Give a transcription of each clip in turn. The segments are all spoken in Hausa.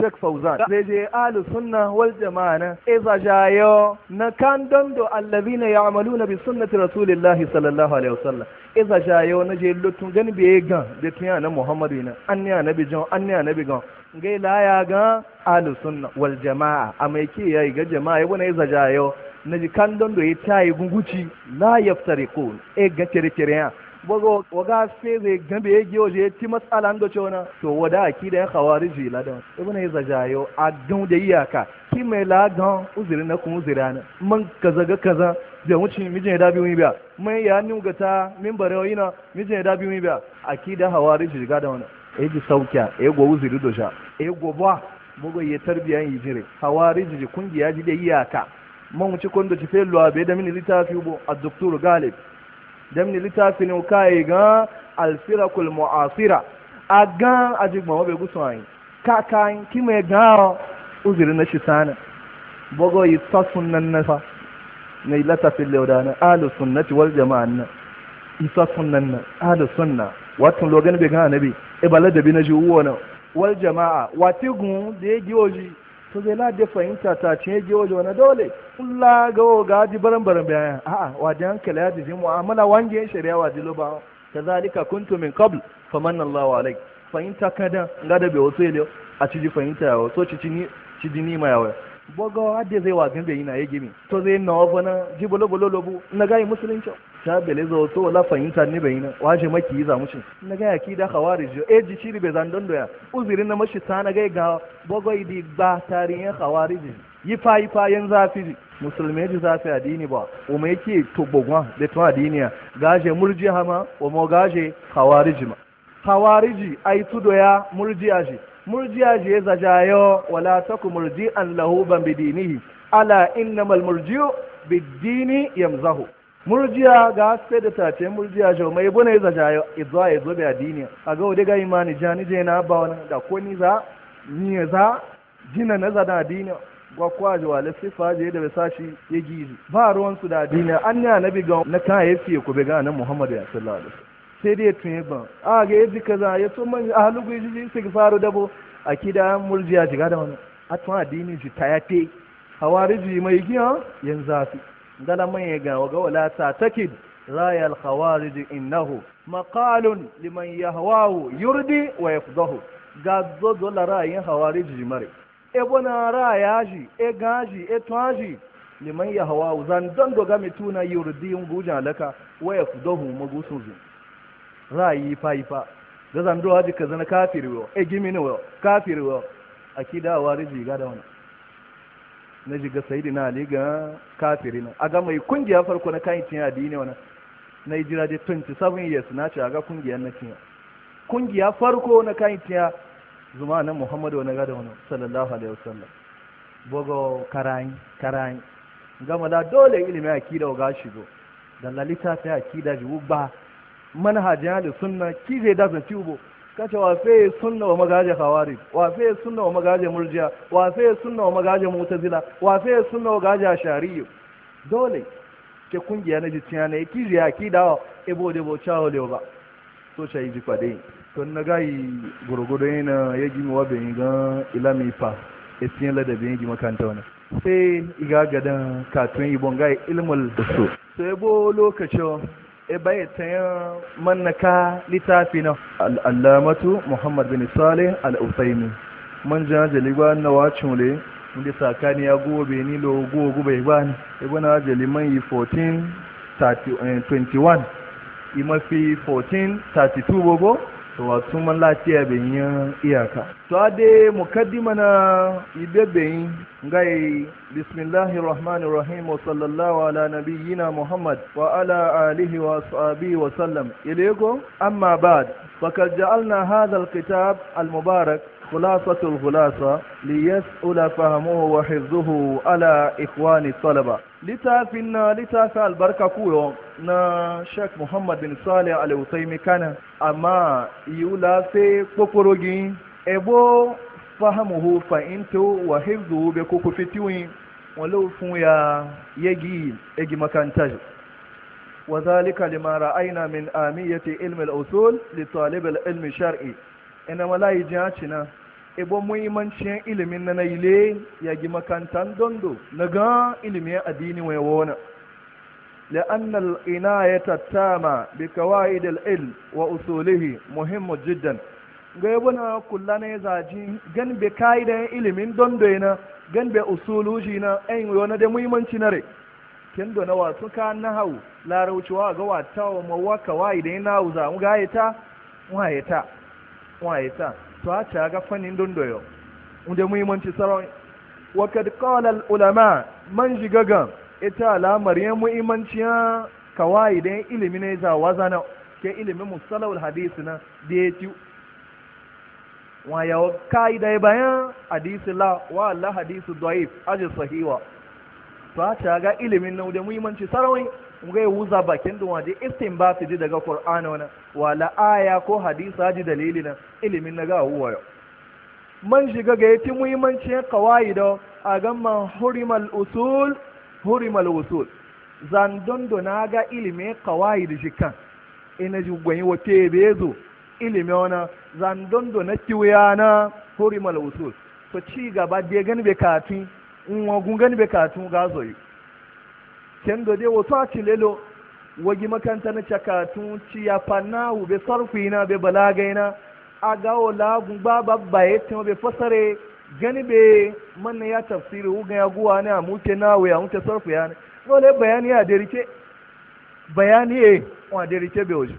Sheikh Fauzan zai je ahlu sunna wal jama'a na iza jayo na kan dondo allazina ya'maluna bi sunnati rasulillahi sallallahu alaihi wasallam iza jayo na je lutun gani be gan da tunya na Muhammadu na anniya nabi jon anniya nabi gan ngai la ya ga ahlu sunna wal jama'a amaiki yayi ga jama'a yabo na iza jayo na ji kan dondo ya tayi gunguci la yaftariqun ga tere ya bogo waga sai zai gambe ya giyo je ti matsala ndo chona to wada akida ya khawariji la da ibn ya zajayo a gan da iyaka ki mai la gan uzuri na kun uzirana man kaza ga kaza da wuce mijin da biyu biya mai ya ni gata min bare yana mijin da biyu biya akida khawariji ga da wannan ji saukiya go uzuri do sha go ba bogo ya tarbiyan yi jire khawariji kungiya ji da iyaka man wuce kondo ci fello abe da min litafi bo az-doktor Galib damni littafin kai ga alfirakul mu'asira a ga ajigba wabe gusuwayi kakan kime ga uzuri na shi sana bogo yi ta sunnan nafa na littafin laudana ahlus sunnati wal jama'a na isa sunnan na ahlus sunna wato logan be ga nabi e bala da bi na juwo na wal jama'a watigun da ya giyoji to zai la da fahimta ta ce giyoji wani dole kula ga ji baran bayan a'a wajen hankali ya jiji mu'amala wange shari'a wa jilo ba kazalika kuntu min qabl famanna Allahu alayk fahimta kada ngada be wato ile a ciji fahimta yawo so ci ni ma yawo bogo hadde zai wa gambe ina yake mi to zai na wafa na ji bolo lobu na ga musulunci ta bele zo to la fahimta ne bai na waje maki za mu shi na ga yaki da khawarij ji shiri be zan dondo ya uzirin na mashi ta na ga bogo idi ba tarihin khawarij yi fa yan zafi musulmai ji zafi addini ba o mai yake to bogwa da to addini gaje murji hama o mo gaje khawarij ma khawarij ai tudo ya murjiya ji murjiya ji za jayo wala taku murji'an lahu ban bidinihi ala innamal murji'u bid-dini yamzahu murjiya ga sai da tace murjiya jo mai bune za jayo idza ya zo da addini a ga wode ga imani jani je na ba wannan da ko ni za jina na za da addini gwa kwaje wala sifa je da sashi ya gizi ba ruwan su da addini an ne annabi ga na kan yafi ku be ga nan Muhammad sallallahu alaihi wasallam sai dai tun ban a ga yadda kaza ya to man ahlu guji sai faru dabo akida murjiya jiga da wannan atwa addini ji ta yafe hawariji mai giya yan zafi dala man ga waga wala ta takid rayal khawarij innahu maqalun liman yahwahu yurdi wa yafdahu ga zo la rayin hawariji mare e bona rayaji e gaji e twaji liman yahwahu zan don doga mituna yurdi nguja laka wa yafdahu magusuzu ra'ayi fa da zan do haji kaza na kafiri wo e gimini wo kafiri wo akida wariji ga da wannan na jiga sayyidina ali ga kafiri na aga mai kungiya farko na kan tin addini wannan na hijira da 27 years na ce aga kungiyar na tin kungiya farko na kan tin zuma na muhammadu na ga da wannan sallallahu alaihi wasallam bogo karai gama da dole ilimi akida ga shigo dan lalita ta akida ji ba manhajin ahli sunna kije da zan tubo kace wa fe sunna wa magaje khawarij wa fe sunna wa magaje murji'a wa fe sunna wa magaje mu'tazila wa fe sunna wa magaje ashariyo dole ke kungiya na jitiya ne kije akida ebo de bo chawo le ba so sai ji kwade to na gai gurgudo yana yaji mi wabe ga ilami fa etin la da bin gi makanta wannan sai iga gadan katun ibon gai ilmul usul sai bo lokacin e bai ta mannaka littafi na al'allamatu muhammad bin salih al'usaimi man jajali ba na wacin le inda sakani ya gobe ni lo gogo bai ba ni ebe na jali man yi 1421 yi mafi 1432 gogo to wasu man lafiya bai yi iyaka to ade mukaddima na ibebe yi gai bismillahir rahmanir rahim wa sallallahu ala nabiyyina muhammad wa ala alihi wa ashabihi wa sallam ilaykum amma ba'd faqad ja'alna hadha alkitab almubarak خلاصة الخلاصة ليسأل فهمه وحفظه على إخوان الطلبة لتافي البركة كويو نا شيخ محمد بن صالح العثيمين كان أما يولا في كوكوروجي إبو فهمه فإنتو وحفظه بكوكو فتوين ولو فويا يجي مكان تاج وذلك لما رأينا من آمية علم الأصول لطالب العلم الشرعي ina malayi jihacina ebo muhimmancin ilimin na ile ya gi makantan dondo na ga ilimin addini wai wona لأن العناية التامة بقواعد العلم وأصوله مهم جدا gaibuna kullana ya zaji gan be kaidan ilimin dondo yana gan be usuluji na ayin wani da muhimmanci na rai kendo na wasu ka na hau laraucewa ga wata wa mawaka wa idan na hau za mu gayeta wayeta to a ci ga fannin dondo yau da muhimmanci sarawai wa kad qala al ulama man jigaga ita alamar yin muhimmanciya kawai idan ilimi ne za wazana ke ilimin musalawul hadisi na da ya ci waya kaida bayan hadisi la wa Allah hadisi dhaif aji sahiwa to a ta ga ilimin nan da muhimmanci sarawai ga ya wuza bakin da waje istinbat ji daga Qur'ani wana wala aya ko hadisi aji dalili na ilimin na ga huwa man shiga ga yati muhimmancin qawaida a gamman hurimal usul zandondo na ga ilimin qawaid jikan ina ji gwani wote bezo ilimi wana zandondo na kiwaya na hurimal usul to ci gaba da gani be katun wagun gani be katun ga zoyi kendo de wato a cilelo wagi makanta na cakatun ci ya fanna be sarfi na be balagaina a ga wala gumba babba yatin be fasare gani be manna ya tafsiri uga ya guwa ne a muke nawo ya muke sarfi ya ne dole bayani ya derike bayani wa derike be oji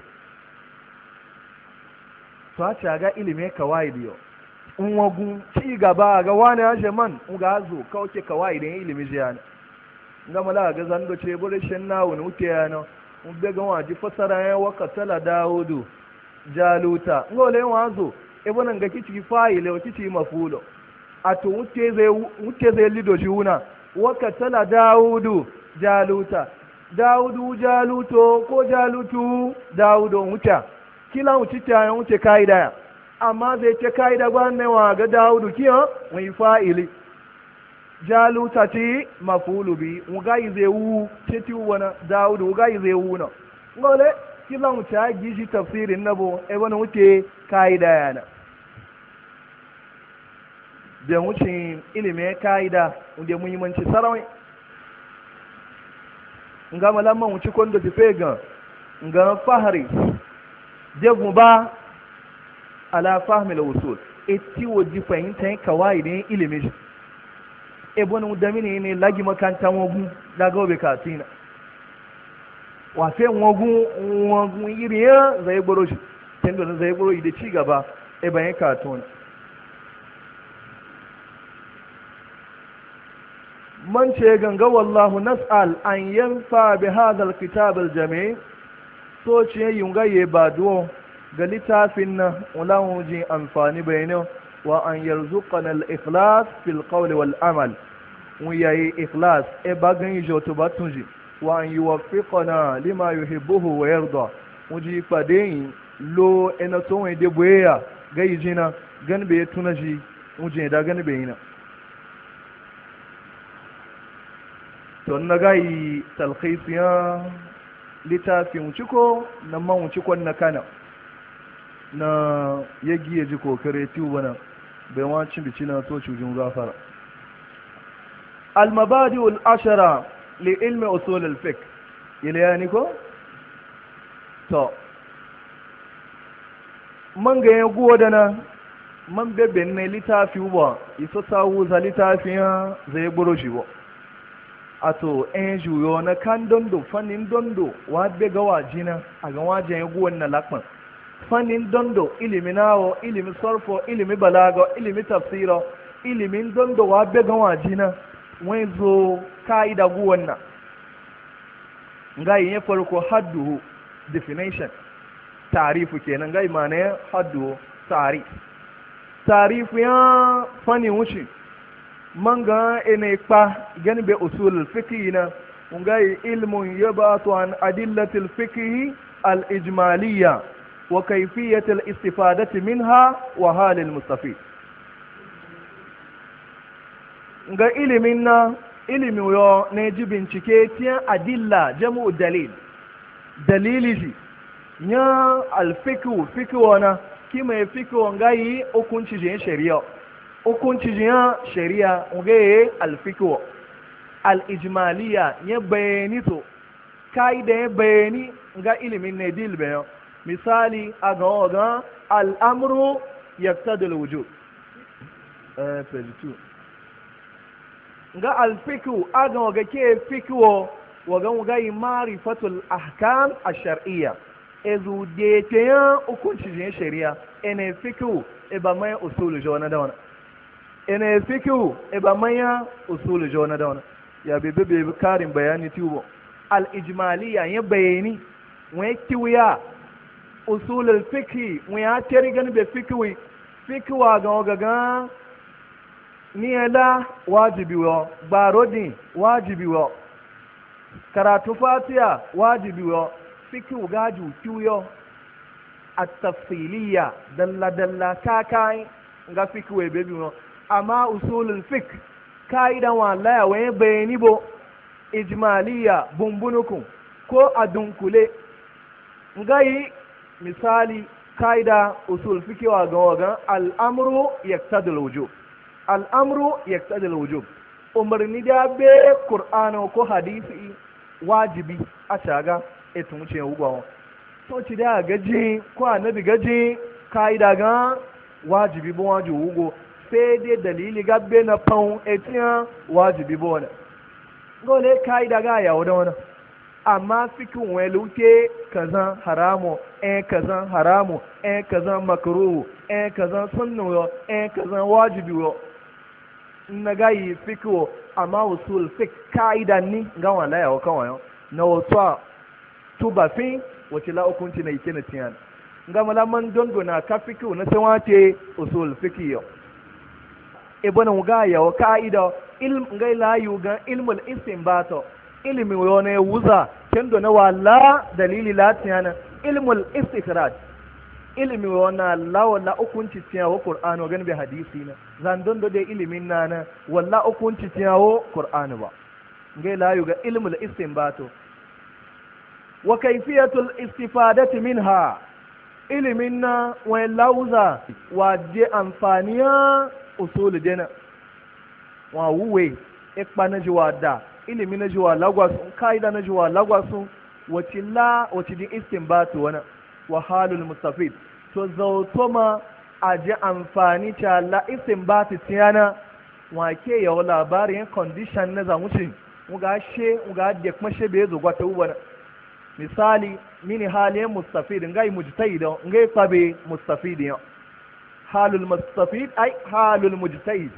to a ci ga ilimi kawai diyo in wagun ci gaba ga wani ya man ga zo kauce kawai da ilimi jiya nga mala ga zando ce bure shin nawo ne uke yana mun be ga waji fasara ya wakatala daudu jaluta ngole wazo e bonan ga kici fa'ile o kici mafulo ato uke zai lido shi wuna wakatala daudu jaluta daudu jaluto ko jalutu daudu wuta kila wucita ya wuce kaida amma zai ce kaida gwanewa ga daudu kiyo mai fa'ili jaluta ci mafulu bi ugai zai wu ce ti wana daudu ugai zai wu na ngole kila wuce gishi tafsirin nabo e wani wuce kaida yana da wucin ilimin kaida wanda muhimmanci sarawai nga malamman wuci kwando ti fega nga fahari jegun ba ala fahimila usul eti waji fahimta yin kawai da yin ilimin ebo na udamini ne lagi makanta wogun daga obe katina wafe wogun iri ya zai gboro shi tendo na zai gboro ide ci gaba ebe yin katona man ce ganga wallahu nas'al an yanfa bi hadha alkitab aljami so ce yunga ye baduo ga littafin na ulawun jin amfani bayanin wa an yarzuqana al-ikhlas fil qawli wal amal mu yayi ikhlas e bagan yi joto batunji wa an yuwaffiqana lima yuhibbuhu wa yarda mu ji padeyin lo ena to we de boya ga yijina gan be tunaji mu je da gan be yina to na gayi talkhisiya littafin ciko na man cikon na kana na yagi ya ji kokare tiwo bana bai wancin bici na to cujin gafara al-mabadi al-ashara li ilmi usul al-fiqh ilayani ko to man ga yago dana man bebe ne littafi ba iso sawu za littafin zai buro shi ba ato en juyo na kan dondo fannin dondo wa be ga wajina a ga wajen yago wannan lakman fannin dondo ilimi nawo ilimi sarfo ilimi balaga ilimi tafsiro ilimin dondo wa be ga wajina wai zo kaida gu wannan ngai ya farko hadduhu definition tarifu kenan ngai mane hadduhu tarifu ya fannin wuce manga ene pa gani be usul fiqh na ngai ilmun yabatu an adillati al-fiqh al-ijmaliyya wa kayfiyat al-istifadati minha wa hal al-mustafid nga ilimin na ilimi yo ne ji bincike tiyan adilla jam'u dalili ji nya al-fiqh wana kima fiqh ngai hukunci je shari'a hukunci jiya shari'a ugaye alfikwa al'ijimaliya ya bayani to ka'ida ya bayani ga ilimin ne dil bayan misali a ga waga al'amuru ya tsadul wujud ga alfiku a ga waga ke fikiwo waga waga yi marifatul ahkam a shar'iyya ezu de te yan hukunci jiya shari'a ene fikiwo ba mai usulu jona da wani ene fikihu e ba manya usulu jona da wani ya bebe karin bayani tubo al ijmaliya ya bayani wai kiwiya usulul fikhi mu ya tari gani be fikhi fikwa ga ni la wajibi wo barodi wajibi wo karatu fatiha wajibi wo fikhi gaju kiwiyo at-tafsiliya dalla kakai ga fikhi we bebi wo amma usulul fik ka'idan wallahi waye bayani bo ijmaliya bumbunukum ko adunkule ngai misali ka'ida usul fiki wa ga al'amru yaqtadi al-wujub al'amru yaqtadi al-wujub umarni da be qur'ano ko hadisi wajibi a shaga etun ce ugwa to ci da gaji ko annabi gaji ka'ida ga wajibi bo wajibi ugo sai dai dalili gabbe na faun etiyan wajibi bona gole kai daga yawo da wani amma fikin wani luke kazan haramu kazan haramu kazan makruhu kazan sunnu kazan wajibi wo na gayi fikiwo amma usul fik kaida ni ga wala yawo kawai na wato tuba fin wace la hukunci na yake na tiyan ga malaman dondona ka fikiwo na sai wace usul fikiyo ibn mugaya wa ka'ida ilm ngai layu ga ilmul istinbato ilmi wone wuza kendo na wala dalili latiyana ilmul istikhraj ilmi wona la hukunci tiyawo qur'ano gan bi hadisi na zan dondo de ilimin nana walla hukunci tiyawo qur'ano ba ngai layu ga ilmul istinbato wa kayfiyatul istifadati minha ilimin na wa lauza wa je amfaniya usulu dena wa wuwe ikpa na jiwa da ilimi na jiwa lagwasu kaida na jiwa lagwasu wace din istinbatu wana wa halul mustafid to zautoma aje amfani ta la istinbatu tiyana wa ke yawo labarin condition na zamuci muga de kuma she be zo gwata ubana misali mini halin mustafid ngai mujtahid ngai qabe mustafid ya halul mustafid ai halul mujtahid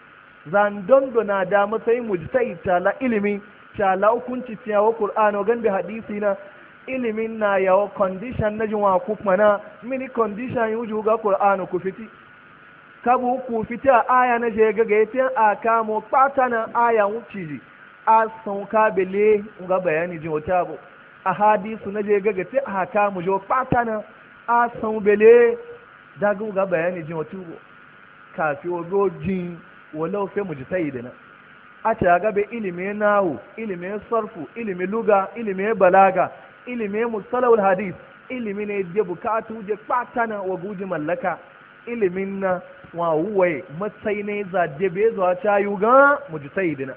zan dondo na da matsayin mujtahid ta la ilimi ta la hukunci ta wa qur'ano gan da hadisi na ilimin na yawo condition na jinwa ku mana mini condition yuju ga qur'ano ku fiti kabu ku fita aya na je ga gaite aka mo patana aya wuciji a san ka bele ga bayani jin wata bu a hadisu na je ga gaite aka mu jo patana a san bele daga ga bayani jin wata bu kafi ogo jin walau sai mu ji tayi da na a ta gabe ilimin nahu ilimin sarfu ilimin luga ilimin balaga ilimin mustalahul hadis ilimin ne da bukatu da patana wa guji mallaka ilimin na wa wuwaye matsayi ne za da be zuwa ta yi ga mu ji tayi da na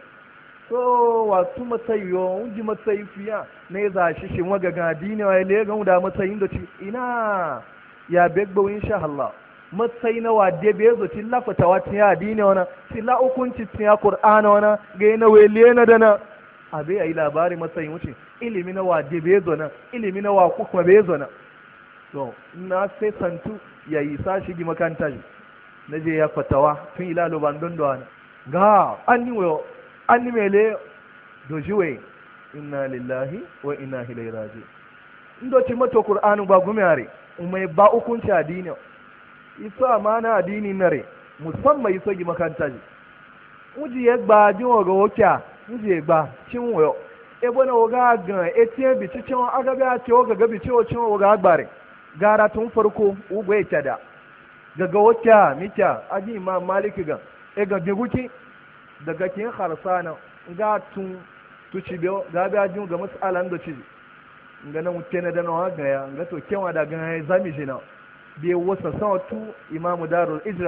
so wasu matsayi yo unji matsayi fiya ne za shi shin waga ga dini wa le ga da matsayin da ci ina ya begbo insha Allah matsayi na wade bai zo tilla fatawa tiya addini wana tilla hukunci tiya qur'ana wana ga yana wele na dana abe ayi labari matsayin wuce ilimi na wade bai zo na ilimi na wa kuma bai zo na to na sai santu yayi sashi gi makanta ji naje ya fatawa tun ilalo bandon do ana ga anni mele dojiwe inna lillahi wa inna ilaihi raji'un ndo ci mato qur'anu ba gumare umai ba hukunci addini iso amana addini nare musamman iso gi makanta ji uji ye gba ji wo go kya uji ye gba chin wo e bona wo ga gan etien bi chin aga ga ti wo ga bi chi wo chin wo ga gbare gara tun farko ugo e tada daga wata mita aji imam maliki ga e ga geguki daga kin kharsana ga tun tuci biyo ga ga jin ga mas'alan da ci ngana mutene da nawa ga ya ga to kenwa da ga zami jina bi wasa sawtu imam darul ijra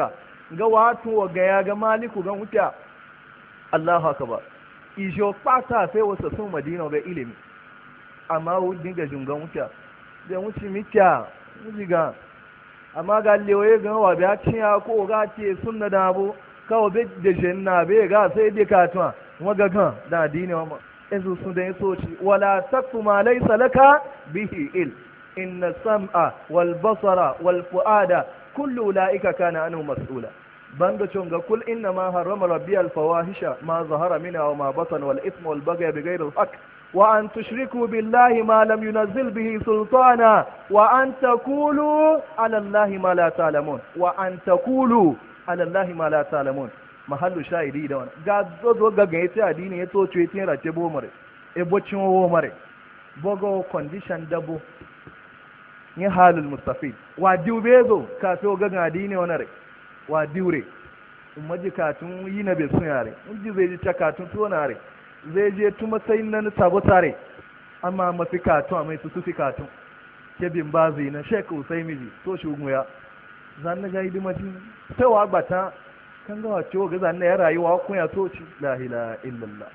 ga watu wa ga ya ga maliku ga wuta Allahu akbar ijo pata sai wasa sun madina ga ilimi amma wudin ga jungan wuta da wuci mitya ziga amma ga lewaye ga wa biya ciya ko ga ce sunna da abu kawo be da jenna be ga sai dai katuma waga kan da addini wa ezu sun da soci wala takfu ma laysa laka bihi il inna sam'a wal basara wal fuada kullu ulaika kana anhu mas'ula bando chonga kul inna ma harrama rabbi al fawahisha ma zahara minha wa ma batan wal ithma wal baghy bighayri al haqq wa an tushriku billahi ma lam yunzil bihi sultana wa an taqulu ala allahi ma la ta'lamun wa an taqulu ala allahi ma la ta'lamun mahallu shahidi da wani ga zozo ga ga yace adini ya to ce tin race bo mare e bocin wo mare bogo condition dabo ni halul mustafid wa diubezo ka so ga adini wani re wa diure umaji katun yi na bai sun yare inji zai ji takatun to na re zai je tuma sai nan sabo tare amma mafi katun mai su fi katun ke bin bazi na shek usaimiji to shi ya zan ga hidimatin sai wa gbata kan ga wace ga zan ya rayuwa kun ya to ci la ilaha illallah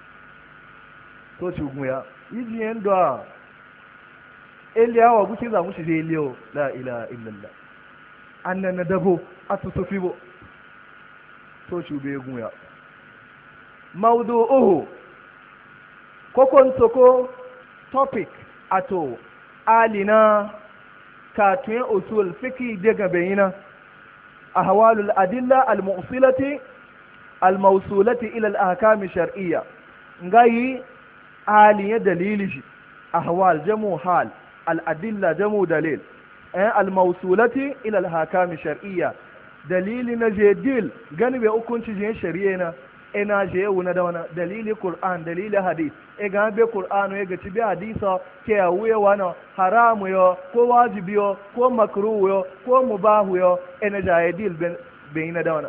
to ci ya yiji yanda eliyawa gukin za mu shi zai liyo la ilaha illallah annan na dabo atusufi bo to shube guya mawdu'uhu kokon soko topic ato alina katun usul fiki daga bayina ahwalul adilla al-mu'silati al-mawsulati ila al-ahkam shar'iyya ngai aliya dalili shi ahwal jamu hal al-adilla jamu dalil al-mawsulati ila al-ahkam shar'iyya dalili na jedil gani bai hukunci jin shari'a na ina je wuna da wana dalili qur'an dalili hadith e ga be qur'an e ga tibi hadisa ke wuye wana haramu yo ko wajibi yo ko makruh yo ko mubahu yo ina jedil bai na da wana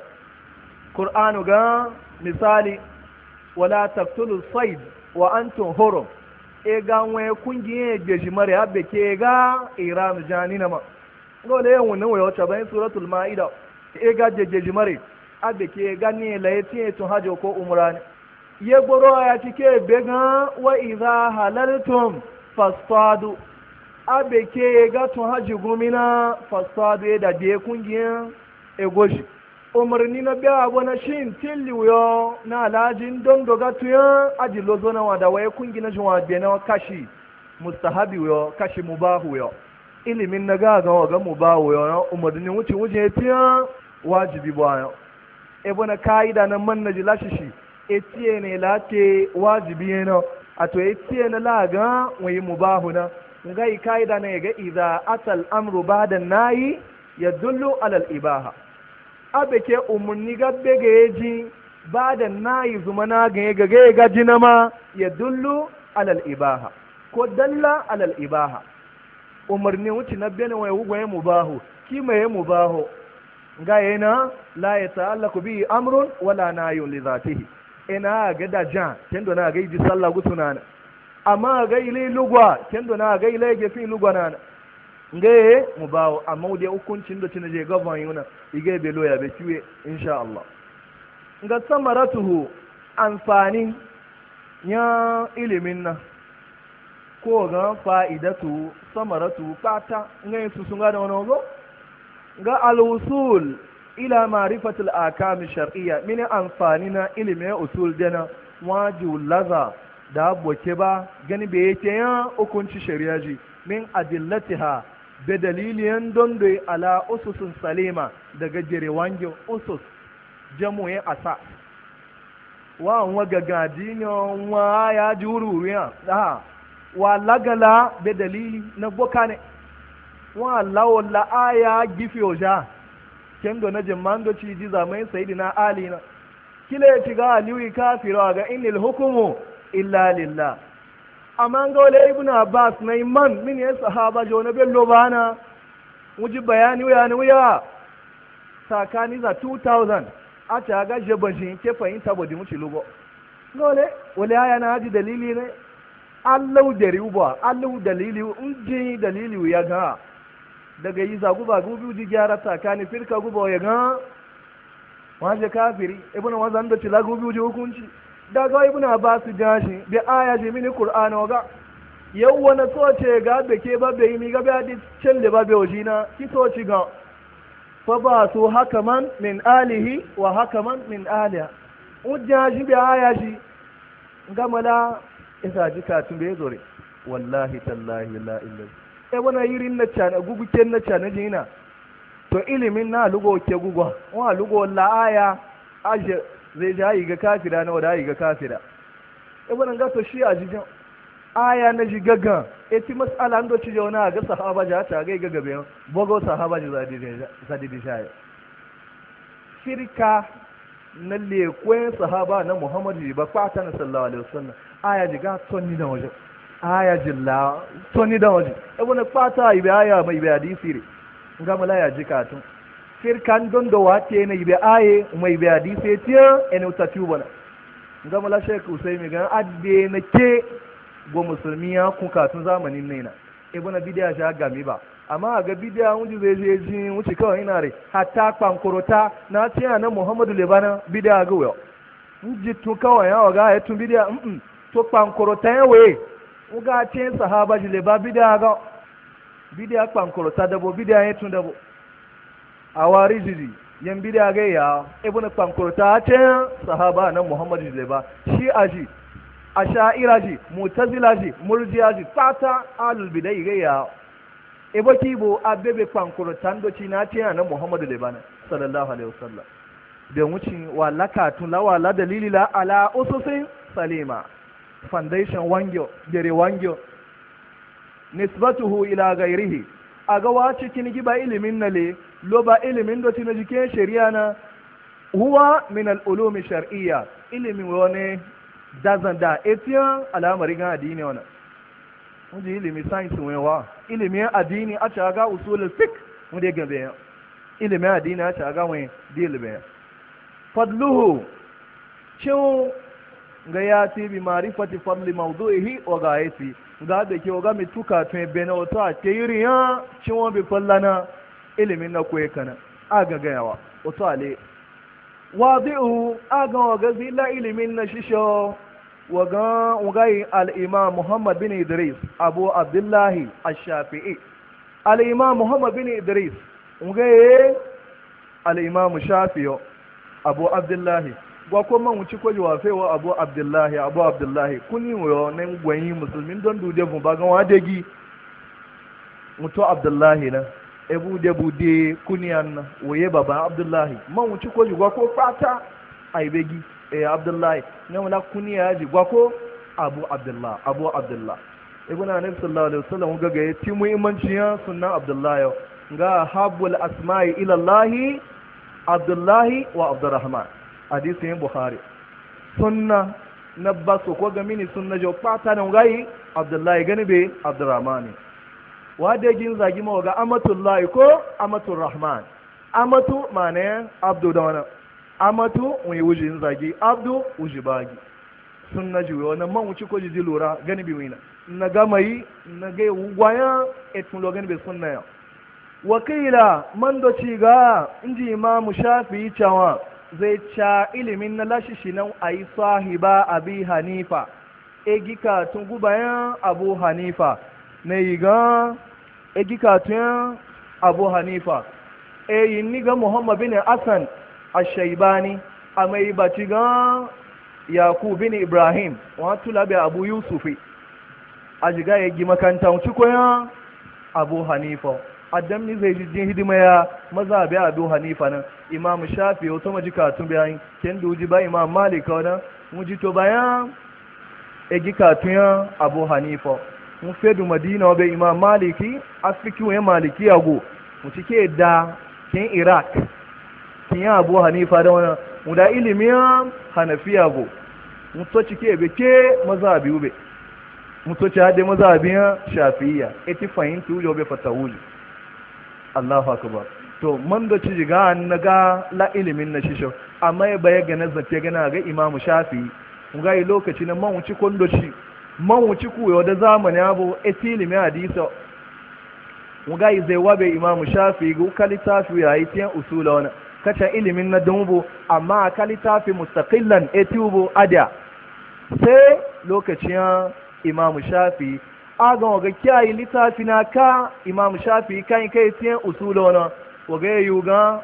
qur'an ga misali wala taqtulu sayd wa antum hurum e ga we kungiye geji mare abbe ke ga iran janina ma gole yawun nan wayo ta bayan suratul maida e ga jejeji mare abe ke gani la yace to hajo ko umrani ye goro ya cike bega wa idha halaltum fasadu abe ke ga to haji gumina fasadu da de kungiya e goji umarni na biya abu na shin tilliyo na alajin don doga tuya aji lozo na wada waye kungi na jinwa biya na kashi mustahabi yo kashi mubahu yo ilimin na gaga waga mubahu yo umarni wuce tiya wajibi bayan ebe na ka'ida na man na jilashishi etiye ne late wajibi yana a to etiye na laga wai mubahu na ngai ka'ida na ga idza atal amru ba'da nayi yadullu alal ibaha abe ke umurni gabbe ga yaji ba'da nayi zuma na ga jinama yadullu alal ibaha ko dalla alal ibaha umarni wuce na bene wai hugwaye mubahu kima ya mubahu ga yana la ya ta'allaku bi amrun wala nahyun li zatihi ina ga da jan kendo na ga yi sallah gutuna na amma ga ile lugwa kendo na ga ile ge fi lugwa na ngaye mu bawo amma dai hukuncin da tinaje gaban yuna ige be loya be kiwe insha Allah ga samaratuhu amfani ya ilimin na ko ga fa'idatu samaratu fata ngaye su sun ga da wani go ga al-usul ila ma'rifati al-ahkam shar'iyya min amfani na ilimin usul dana waju laza da boke ba gani be yake ya hukunci shari'a ji min adillatiha da daliliyan dondo ala ususun salima daga jerewange usus jamu'in asa wa gagadi wa ya jururu ya wa lagala be dalili na boka ne wa lawo la aya gifi oja kendo na jemando ci ji zamai sayidina ali na kile ci ga aliwi kafira ga innal hukmu illa lillah amma ga wale ibnu abbas na iman min ya sahaba jo na bello bana muji bayani wuya sakani za 2000 a ta ga jebanshi ke fahimta bodi mu ci lugo gole wale aya na haji dalili ne allahu dalili unji dalili ya ga daga yi zagu ba gubi ji gyara tsakani firka guba ya ga waje kafiri ibn wazan da ci lagu biyu hukunci daga ibn abbas gashi bi aya ji mini qur'ani waga yau wani soce ga da ke ba bai mi ga ba di celle ba bai wajina ki soci ga fa ba su hakaman min alihi wa hakaman min aliha ujaji bi aya ji gamala isa ji katun bai zore wallahi tallahi la ilaha e wana yirin na cana guguken na cana jina to ilimin na lugo ke gugwa wa lugo la aya aje zai jayi ga kafira na wada yi ga kafira e wana ga to shi a jijin aya na ji gaga eti mas'ala ndo ci jona ga sahaba ja ta ga gaga be bogo sahaba ji zadi di shaye shirka na lekwen sahaba na muhammadu ba kwata na sallallahu alaihi wasallam aya ji ga tonni da waje aya jilla tonni da waje ibn kwata ibe aya mai be hadisi re nga mala ya ji katun shirkan don da wate na ibe aye mai be hadisi tiya en utatuba nga mala sheikh usaimi ga adde na ke go musulmi ya kun katun zamanin ne na ibn bidiya sha gami ba amma ga bidiya wuji zai je ji wuce kawai ina re hatta kwankurota na tiya na muhammadu lebana bidiya ga wayo wuji tun kawai yawa ga ya tun bidiya to kwankurota ya waye uga ce sahaba ji leba bidiya ga bidiya kwankurota dabo bidiya ya tun dabo a wari jiji yan bidiya ga ya ibn kwankurota ce sahaba na muhammadu leba shi aji asha'ira ji mutazila ji murjiya ji fata alul bidai ga ya ebo kibo abebe kwankuro tandoci na ce na muhammadu libana sallallahu alaihi wasallam da wucin walaka tula wala dalili la ala ususin salima foundation wangyo gere wangyo nisbatuhu ila ghairihi aga wa cikin giba ilimin nale lo ba ilimin do tina jike shari'a na huwa min al ulum shar'iyya ilimin wani dazan da etiyan al'amarin addini wannan wanda ilimin science wewa ilimin addini a caga usulul fiqh wanda gabe ilimin addini a caga wani dilbe fadluhu cin ga ya ti bi marifati fadli mawdu'ihi wa gayati ga da ke ga mituka tun bena wato a ke yiriya cin wa bi fallana ilimin na koyi kana aga gayawa wato ale wadi'u aga ga zila ilimin na shisho وغاي الإمام محمد بن إدريس أبو عبد الله الشافعي الإمام محمد بن إدريس وغاي الإمام الشافعي أبو عبد الله وكما وچiko jiwafe wa Abu Abdullahi kuni wo nan gwayi musulmin don dude mu ba gan wadegi muto Abdullahi na ebu de bude kuniyan waye baba Abdullahi man wuchiko jiwa ko fata aibegi Abdullahi na wala kuniya ya ji gwako Abu Abdullah ibn Anabi sallallahu alaihi wasallam ga ya ci muhimmanci ya sunan Abdullahi ga habbul asma'i ila Allah Abdullahi wa Abdurrahman hadisin Bukhari sunna na baso ko ga mini sunna jo pata na ngai Abdullahi gani be Abdurrahman wa da gin zagi ma ga amatullahi ko amatur rahman amatu mane abdu da wana amatu wani wujin zagi abdu wuji bagi sun na juyo na man wuci ko jiji lura gani bi wina na gama yi na ga gwaya etun lo gani bi sunna ya wakila man do ci ga inji imamu shafi cewa zai ca ilimin na lashishi nan ayi sahiba abi hanifa egika tun gubayan abu hanifa na yi ga egika tun abu hanifa yi ni ga muhammad bin asan ashaibani a mai baci gan yakub bin ibrahim wato labe abu yusufi a jiga ya gi makanta wuci koyan abu hanifa adam ni zai jijin hidima ya maza biya abu hanifa nan imam shafi wato majika tun bayan ken duji ba imam malik wana muji to bayan e gi katun ya abu hanifa mun fedu madina wa imam maliki afiki wa maliki yago mu cike da ken iraq kin ya abu hanifa da wani muda ilimin hanafiya go mutu cike beke mazabi ube mutu ci hade mazabiyan shafiya eti fahimta ujo be fatawuli Allahu akbar to man da ci ga an ga la ilimin na shisho amma ya baya ga nazarce gana ga imamu shafi ga yi lokaci na man wuci kondoci man wuci kuyo da zamani abu eti ilimin hadisa ga yi zai wabe imamu shafi ga kalita fi yayi tiyan usula wana kacha ilimin na dumbo amma ka littafi mustaqillan etubo ada sai lokacin imam shafi aga ga kiyayi littafi na ka imam shafi kan kai tiyan usulona waga yuga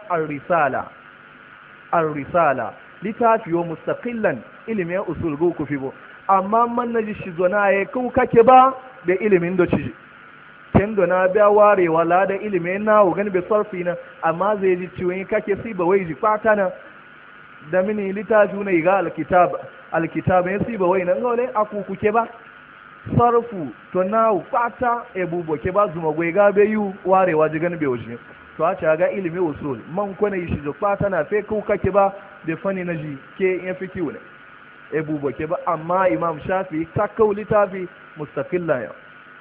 ar-risala littafi wa mustaqillan ilimin usul go ku fibo amma man naji shi zona ya ku kake ba da ilimin do ci kendo na biya warewa la da ilimin na gani be sarfi na amma zai ji ciwon kake si ba wai ji fata na da mini littafi ne ga alkitab ya si ba wai nan gole aku kuke ba sarfu to na fata e bubo ke ba zuma gwe ga be yu warewa ji gani be wuce to a ce ga ilimi usul man kone shi zo fata na fe ku kake ba da fani na ji ke in fi kiwo ne e bubo ke ba amma imam shafi ka kauli tafi mustaqilla ya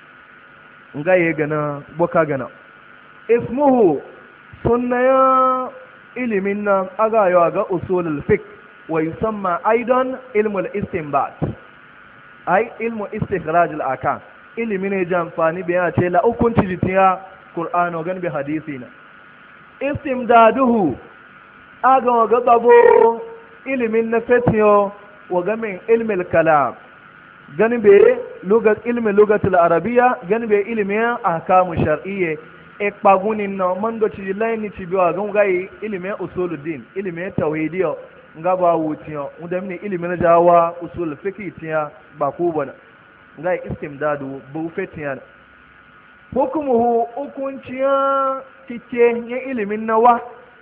nga ye gana boka gana ismuhu sunnaya ilimin nan aga yawa ga usulul fiqh wa yusamma aidan ilmul istinbat ai ilmu istikhraj al akan ilimi ne ji amfani bayan ce la hukunci jitiya qur'ano gan bi hadisi na istimdaduhu aga ga babo ilimin na fetiyo wa ga min ilmil kalam gani be ilmi lugatul arabiya gani be ilmi ahkamu shar'iyye e pagunin no mando ci laini ci biwa gan gai ilmi usuluddin ilmi tauhidiyo ngaba wutiyo udamni ilmi na jawa usul fiqh tiya ba ku bana gai istimdadu bu fetiya hukumuhu hukunciya kike ya ilimin nawa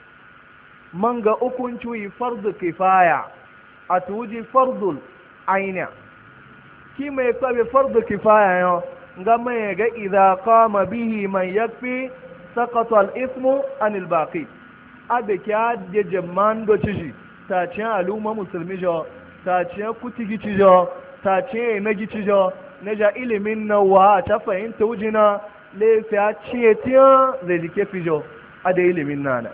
manga hukunci fardu kifaya atuji fardul aina ki mai kwabe fardu kifaya yau ga mai ga idza qama bihi man yakfi saqata al-ithmu anil baqi abe kya de jamman do ciji ta ce al'umma musulmi jo ta ce kutigi cijo ta ce na cijo na ja ilimin nawa ta fahimta wujina le fa ce tiya zai dike fijo ade ilimin nana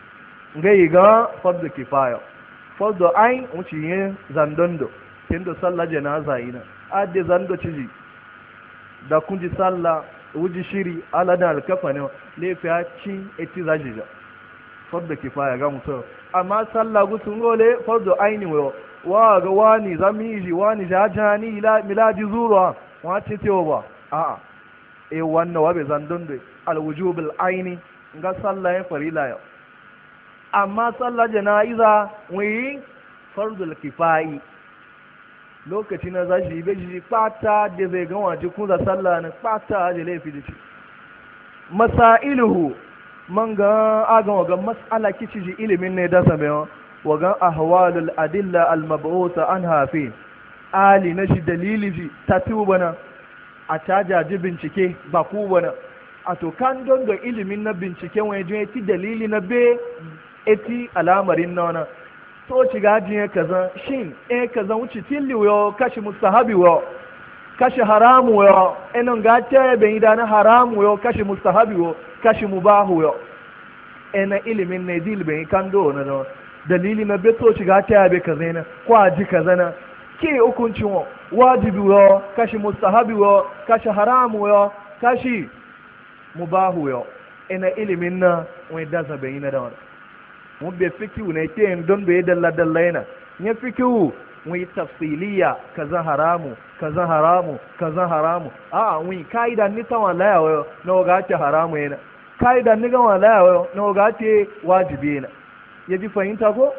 ga fardu kifaya fardu ain wuci yin zandondo tendo sallah janaza ina ade zando ciji da kunji sallah wuji shiri ala da alkafa ne lefiya ci eti zajija farda kifaya ga mutum amma sallah gutun gole fardo aini wa ga wani zamiji wani jajani ila miladi zuwa wa ce tewa ba a e wannan wa be zandon da alwujubul aini ga sallah ya farila yau amma sallah janaiza wi fardul kifai lokaci na za shi bai shi fata da zai gan waje kun za sallah na fata da laifi da shi masailuhu man ga agan wa ga mas'ala kici ji ilimin ne da same wa ga ahwalul adilla al mab'utha anha fi ali na shi dalili ji tatubana a caja ji bincike ba ku bana a to kan don da ilimin na binciken waje ti dalili na be eti alamarin nona so shiga jiye kaza shin kaza wuce tilli yo kashi mustahabi yo kashi haramu yo enon ga ta be idana haramu yo kashi mustahabi yo kashi mubahu yo ena ilimin ne dil be kan do na no dalili na be so shiga ta be kaza na ko aji kaza na ke hukuncin wo wajibi yo kashi mustahabi yo kashi haramu yo kashi mubahu yo ena ilimin na wai da zabe ina da wannan mun bai fikihu ne ke don bai dalla yana ya fikihu mun yi tafsiliya kaza haramu kaza haramu kaza haramu a mun kaida ni ta wala yawo na waga ta haramu yana kaida ni ga wala yawo na waga ta wajibi yana ya ji fahimta ko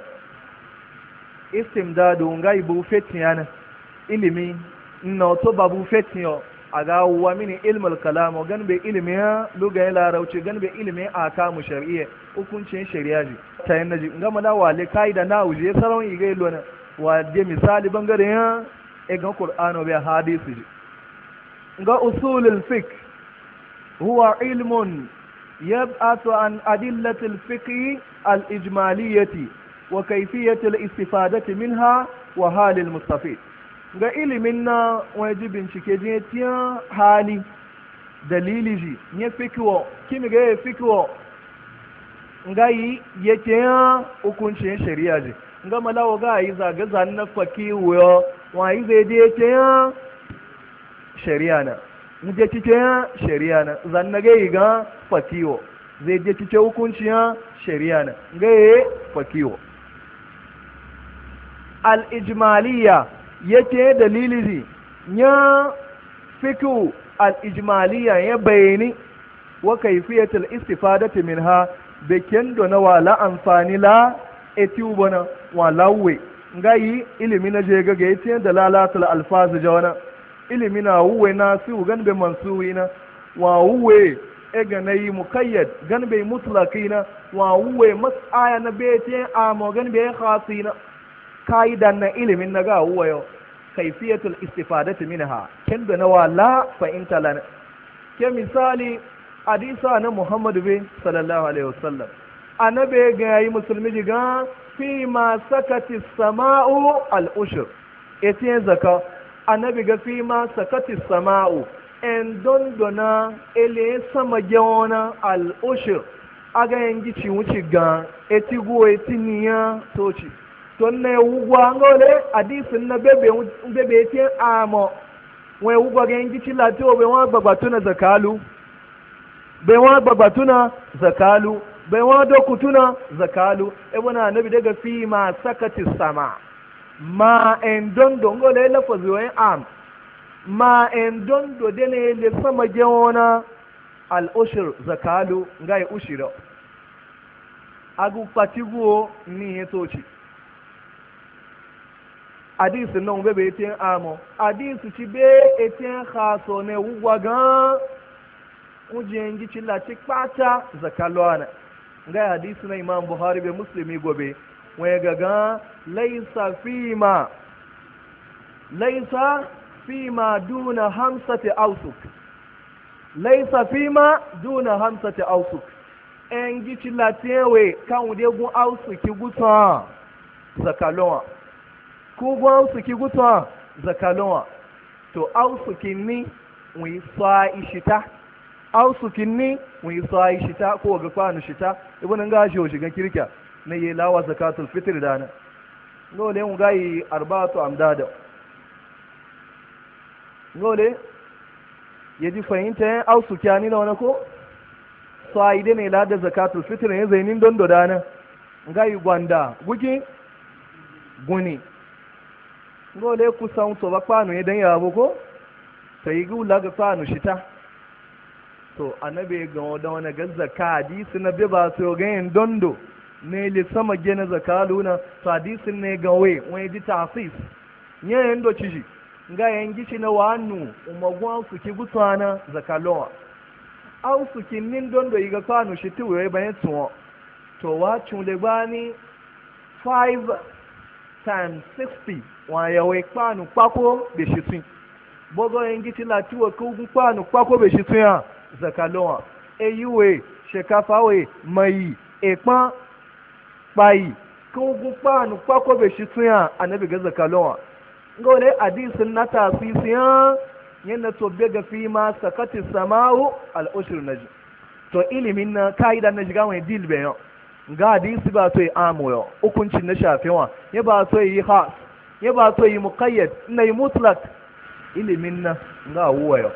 istimdadu ngai bu fetiyana ilimi na to babu fetiyo aga wa mini ilmul kalam gan be ilimi ya luga ya larauci gan be ilimi akamu shar'iyya hukuncin shari'a ji ta yin naji ngama da wale kaida na uje sarawon igai lona wa de misali bangare ya e ga qur'ano be hadisi ji ga usulul fiqh huwa ilmun yab'athu an adillati al-fiqh al-ijmaliyyati wa kayfiyati al-istifadati minha wa halil mustafid ga ilimin na wani bincike je tiyan hali dalili ji ya fikiwo kimi ga ya fikiwo nga yi ya tiyan hukuncin shari'a ji nga malawa ga yi zaga zan na faki wuyo wa yi zai je tiyan shari'a na muje tiyan shari'a na zan na ga yi ga fakiwo zai je cike hukuncin shari'a na gaye fakiyo al-ijmaliya yake dalili ya fikihu al-ijmaliya ya bayani wa kayfiyatul istifadati minha da kendo na wala amfani la etubana wala we ngai ilimi na je ga yace da lalatul alfaz jawana ilimi na wuwe na su gan be mansuwi na wa wuwe e ga nayi muqayyad gan be mutlaqina wa wuwe mas'aya na be te amo gan be khasina kaidan na ilimin na ga wuwe kayfiyatul istifadati minha kendo na wala fa intala ke misali hadisa na Muhammadu bin sallallahu alaihi wasallam annabi ga yi musulmi ga fi ma sakati sama'u al-ushr etiye zaka annabi ga fi ma sakati sama'u en dondona ele sama jona al-ushr aga yangi ci wuci ga etigo etiniya toci ton ne wugwa ngole hadisin na bebe etiye amo we wugwa ga yangi ci lati obe wa gbagbatuna zakalu bai wa babatuna zakalu bai wa dokutuna zakalu ibuna annabi daga fi ma sakati sama ma en dondo ngole lafazi wa am ma en dondo dene le sama jewona al ushur zakalu ngai ushiro agu patigo ni yetochi hadisi non bebe etin amo hadisi ci be etin khaso ne wugwagan ujiyen gici lati kpata zakalwana ga hadisi na imam buhari bai muslimi gobe wai gaga laisa fima duna hamsati ausuk laisa fima duna hamsati ausuk en gici lati yawe kan wude gun ausuki gutuwa zakalwa ku gun ausuki gutuwa zakalwa to ausuki ni wi sa ishita ausukin ni mun yi sai shita ko ga kwanu shita ibn gashi o shiga kirkiya na yi lawa zakatul fitr dana dole mun gayi arba'atu amdada dole yaji fahimta ausukiya ni na wani ko sai dai ne la da zakatul fitr ne zainin dondo dana gayi gwanda guki guni dole kusan to ba kwanu idan ya abu ko sai gula ga kwanu shita to annabi ga wani ga zaka hadisi na bi ba so ga yin dondo ne le sama gena zakalu na to hadisin ne ga wani ji tafis nye ndo ciji nga yangi ci na wanu umagwan su ki gutana zakalowa au su ki nin dondo iga kanu shi tuwe bayan tuwo to wa chule bani 5 times 60 wa yawe kanu kwako be shi tun bogo yangi ci la tuwo ko gun kanu kwako be shi tun ya zakalowa eyuwe shekafawe mai ekpan pai ko gun kanu kwako be shi tun ya annabi ga zakalowa ngole hadisin na tasisiyan yana to bega fi ma sakati sama'u al-ushr naji to ilimin na kaida na jiga wani dil be yo ga hadisi ba to yi amoyo hukuncin na shafewa ya ba to yi khas ya ba to yi muqayyad na yi mutlaq ilimin na ga wuwayo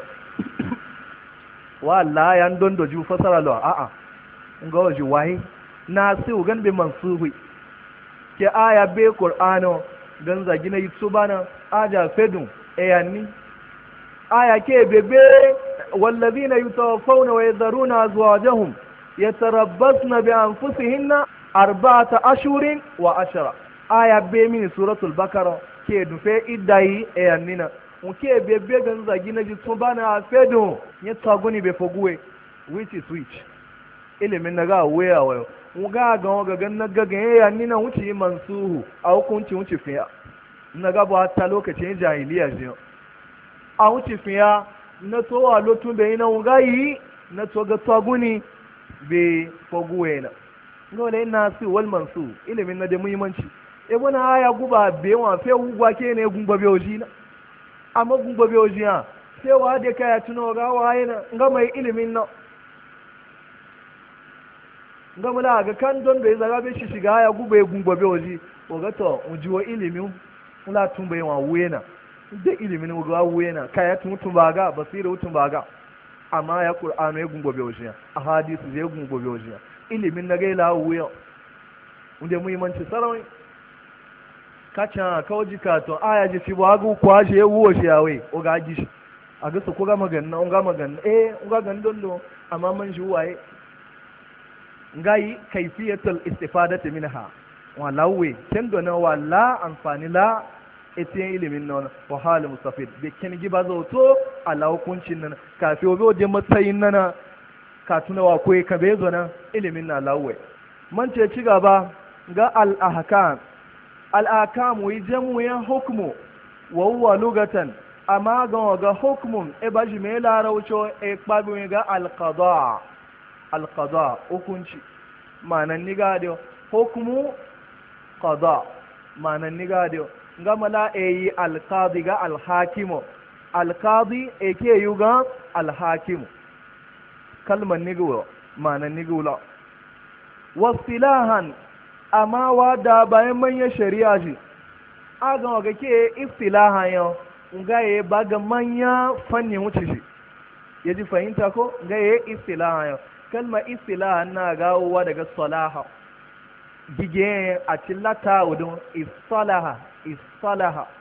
wallahi an don doju fasara lo a nga waji wahi na si ugan be mansuhi ke aya be qur'ano dan zagi na yitsu bana aja fedun eyanni aya ke bebe wallazina yutawaffawna wa yadharuna azwajahum yatarabbasna bi anfusihinna arba'ata ashhurin wa ashara aya be min suratul bakara ke dufe idai eyannina ke bebe dan zagi na yitsu bana fedun ya tsaguni be foguwe which is which ilimin naga waya wayo nga ga ganna gaga ya ni na wuce mansuhu a hukunci wuce fiya na ga ba ta lokacin jahiliya ji a wuce fiya na to a lotun da ina nga yi na to ga taguni be foguwe na ngole na su wal mansu ilimin na da muhimmanci e bona aya guba be wa fe ugwa ke ne gumba be oji na amma gumba be oji ha sai wa de kaya tuno ga wa yana nga mai ilimin na nga mula ga kan don bai zaga be shi shiga ya gube gungwabe waje o ga to ujiwo ilimin mula tun bai wa wena da ilimin ga wena kaya tun ba ga basira tun ba ga amma ya qur'anu ya gungo bewjiya a hadisi zai gungo bewjiya ilimin na gaila wuya inda muhimmanci sarawai kacha kawji ka to aya ji fi ba gu kwaje wuwo shi yawe o ga ji shi a ga su ko ga magana on ga magana on ga gandondo amma man shi waye ngai kaifiyatul istifadati minha walawe kendo na wala amfani la etiyan ilimin nan wa hal mustafid be ken giba zo to ala hukuncin nan kafi obe waje matsayin nan ka tuna wa koyi ka bezo nan ilimin na lawe man ce ci gaba ga al ahkam al ahkam wi jamu ya hukmu wa huwa lugatan amma ga hukmun e baji me la rawcho e kpabi ga al qada hukunci manan ni gadio hukmu qada manan ni gadio ngama la eyi alqadi ga alhakimu alqadi eke yuga alhakimu kalman nigulo manan nigulo wasilahan amma wada bayan manyan shari'a ji aga ga ke istilahan yo ngaye baga manya fannin wuce shi yaji fahimta ko ngaye istilahan yo kalma istilahan na gawowa daga salaha gige a cillata wudun istalaha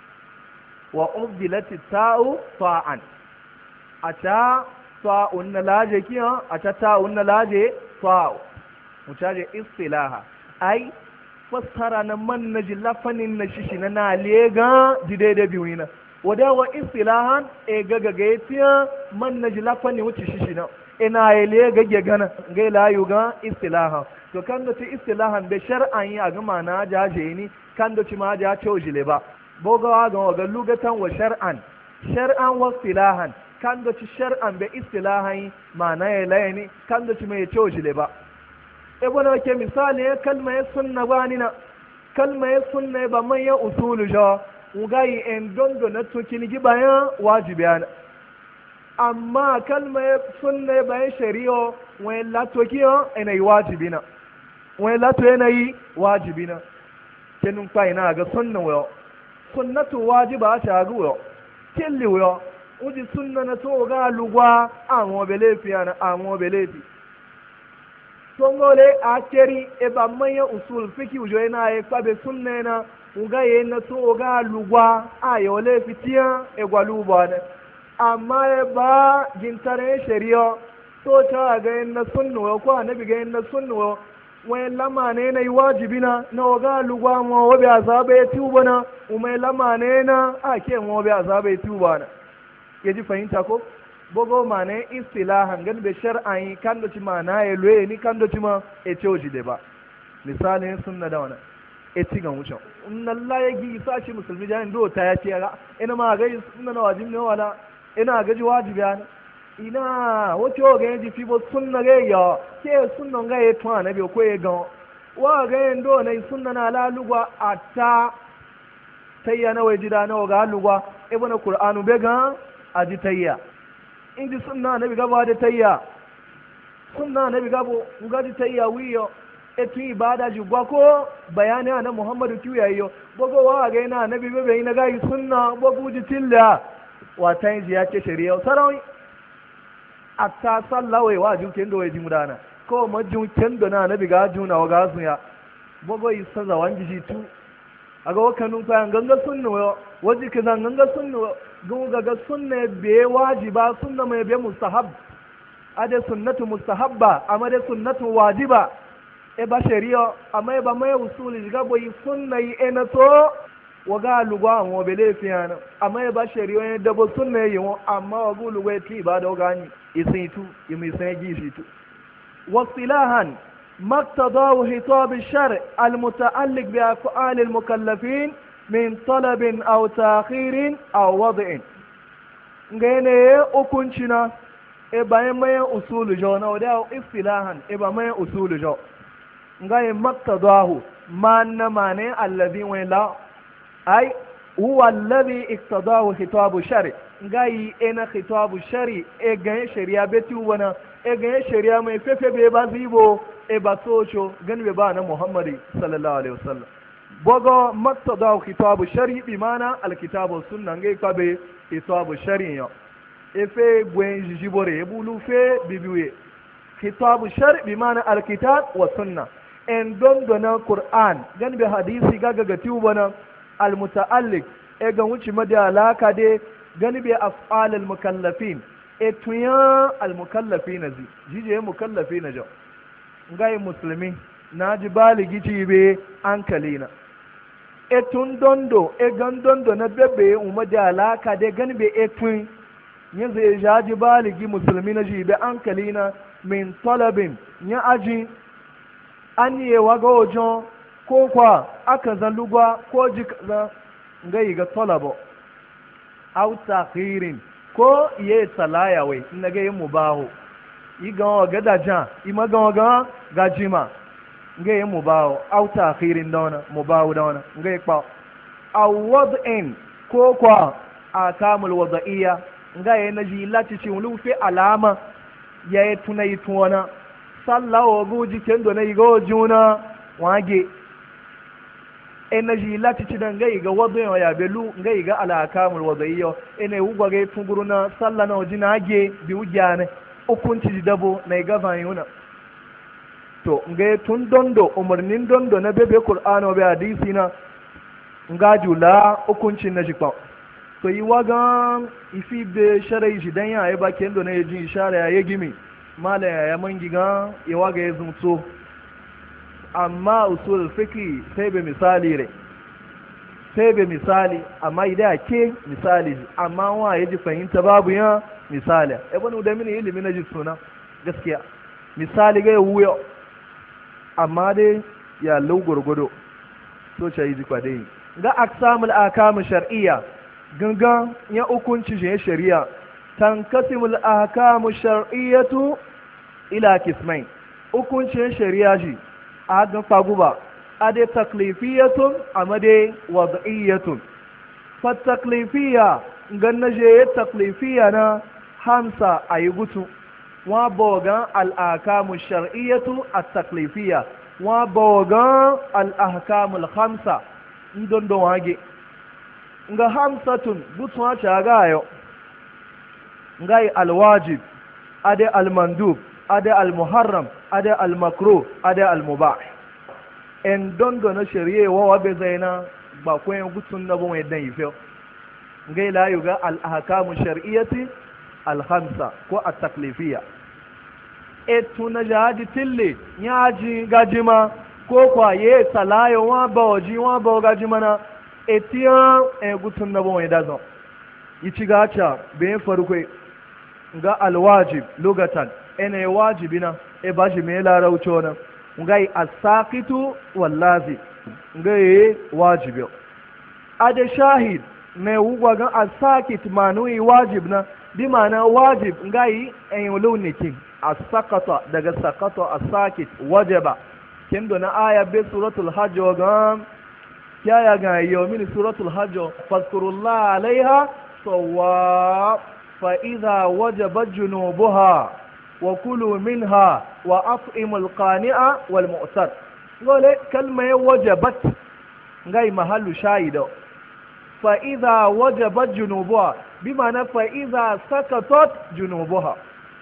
wa ubdilati ta'u ta'an a ta ta'un na laje kiyan a ta ta'un na laje ta'u mutaje istilaha ai fassara na man na jilafanin na shishi na nalega jide da biyu na wadawa istilahan e gagaga ya fiye man na jilafanin wuce shishi na ina ya lega gana gai layu ga istilahan to kan da ci istilahan da shar'an yi a gama na jaje ni kan da ci ma ja ce ojile ba bogawa ga waga lugatan wa shar'an wa istilahan kan da ci shar'an da istilahan ma na ya laye ni kan da ci mai ce ojile ba e bona ke misali ya kalma ya sunna ba ni na kalma ya sunna ba man ya usulu jo ugayi en dondo na to kin gi bayan wajibi ana amma kalma ya sunna bayan shari'a wani lato kiyo ina yi wajibi na wani lato yana yi wajibi na kenin kwa ina ga sunna wayo sunnatu wajiba a shagu wayo kelli wayo uji sunna na to ga lugwa àwọn obelefi yana àwọn obelefi songole a keri e ba manya usul fiki ujo yana ya kwabe sunna na uga ye na to ga lugwa a yo le fitiya e gwaluba na amma ya ba gintare shari'a to ta ga na sunna ko annabi ga na sunna wai lama ne na yi wajibi na waga lugwa ma wabi azaba ya tuba na umai lama ne na ake ma wabi azaba ya tuba na ya ji fahimta ko bogo ma ne istilahan gan be shar'an kan da ci ma na ya loye ni kan da ci ma e ce oji da ba misali sunna da wannan e ci ga wucin in Allah ya gi sashi musulmi jahin do ta ya ce ga ina ma ga sunna na wajibi ne wala ina ga ji wajibi ana ina wace ga yaji fi bo sunna ga ya ke sunna ga ya to na bi ko ya ga wa ga ndo na sunna na la lugwa ata tayya na waje da na ga lugwa ibn qur'anu be ga aji tayya indi sunna na bi ga ba da tayya sunna na bi ga bo ga di tayya wiyo etu ibada ji gwa ko bayani na muhammadu kiyayo bogo wa ga ina nabi be ina ga sunna bogo ji tilla wa tayin ya ce shari'a sarawi atta sallawai wa juken da waje mudana ko majuken da na nabi ga juna wa gasu ya bogo yi saza wangi shi tu aga wakanun kayan ganga sunna wa waje ka zan ganga sunna ga sunna be wajiba sunna mai be mustahab ade sunnatu mustahabba amma de sunnatu wajiba e ba shari'a amma ba mai usuli ga boyi sunna yi enato waga lugwa mo bele fiyana amma ba shari'a da bo sunna yi amma wagu lugwa ti ba da gani isitu yumi sai gisitu wasilahan مقتضاه خطاب الشرع المتعلق بأفعال المكلفين من طلب أو تأخير أو وضع ngene ukuncina e bayan mayan usulu jo na wada istilahan e ba mayan usulu jo ngaye maqtadahu manna mane alladhi wala ay huwa alladhi iqtadahu khitabu shari ngayi ena khitabu shari e gan sharia beti wana e gan sharia mai fefe be ba zibo e ba socho ganbe ba na muhammadi sallallahu alaihi wasallam bogo maqtadahu khitabu shari bi mana alkitabu sunna ngai kabe khitabu shari efe gwen jijibore ebulu fe bibiwe kitabu shar bi mana alkitab wa sunna en don dona qur'an gan bi hadisi gaga ga tubana almutaalliq e ga wuci mada alaka de gan bi af'al almukallafin e tuya almukallafin zi jije mukallafin jo ngai muslimi naji baligi cibe ankalina e tun dondo e gan dondo na bebe umada alaka de gan bi e tun yin zai jaji baligi musulmi na jibe ankalina min talabin ya aji an yi waga wajen ko kwa aka zalugwa ko jikaza gai ga talabo au takhirin ko iye salaya wai na ga yin mubahu yi ga waga da jan ima ga waga gajima ga yin mubahu au takhirin da wana mubahu da wana gai kpa au wad'in ko kwa akamul wada'iyya nga ye na ji lati ci wulu fi alama ya yi tuna yi tuwana sallawa guji kendo na yi ga juna wage e na ji lati ci dan ga yi ga wadu ya belu nga yi ga alakamul wadaiyo e ne ugwa ga tunguru na salla na waji na ge bi ujane hukunci ji dabo na yi ga yuna to nga tun dondo umarnin dondo na bebe qur'ano be hadisi na nga jula hukuncin na jikpa to yi wagan ifi be sharai shi dan ya yi bakin da na yi jin ishara ya gimi mala ya mangi ga ya waga ya zumto amma usul fikri sai be misali re sai be misali amma idan ke misali amma wa ya ji fahimta babu ya misali e banu da mini ilimi na ji suna gaskiya misali ga wuyo amma dai ya lau gurgudo so yi ji kwade ga aksamul akam shar'iyya gangan ya hukunci shi shari'a tankasimul ahkamu shar'iyyatu ila kismain hukuncin shari'a shi a ga faguba ade taklifiyatun amade wad'iyyatun fa taklifiyya ganna je taklifiyya na hamsa ayi gutu wa bogan al ahkamu shar'iyyatu at taklifiyya wa bogan al ahkamul khamsa ndon don wage nga hamsatun gutsuwa ce ga yau ngai alwajib ade almandub ade almuharram ade almakruh ade almubah en dondo na shari'a wa be zaina ba ko en gutsun na bon yaddan yife ngai la yuga al ahkamu shar'iyyati al khamsa ko at taklifiyya etuna jaji tille nyaji gajima ko kwa ye salayo wa bawaji wa bawgajima na etiyan gutun na bon yadda yici gacha bayan farko ga alwajib lugatan ene wajibina baji me larauci na ngai as-saqitu wallazi ngai wajibi ade shahid ne wugwa ga as-saqit manui wajib na bi mana wajib ngai en lunikin as-saqata daga saqata as-saqit wajaba kendo na aya be suratul hajj ga ya ga yomin suratul hajj fazkurullah alaiha sawwa fa idha wajabat junubuha wa kulu minha wa at'imul qani'a wal mu'tar gole kalma wajabat ngai mahallu shahida fa idha wajabat junubuha bimana fa idha sakatat junubuha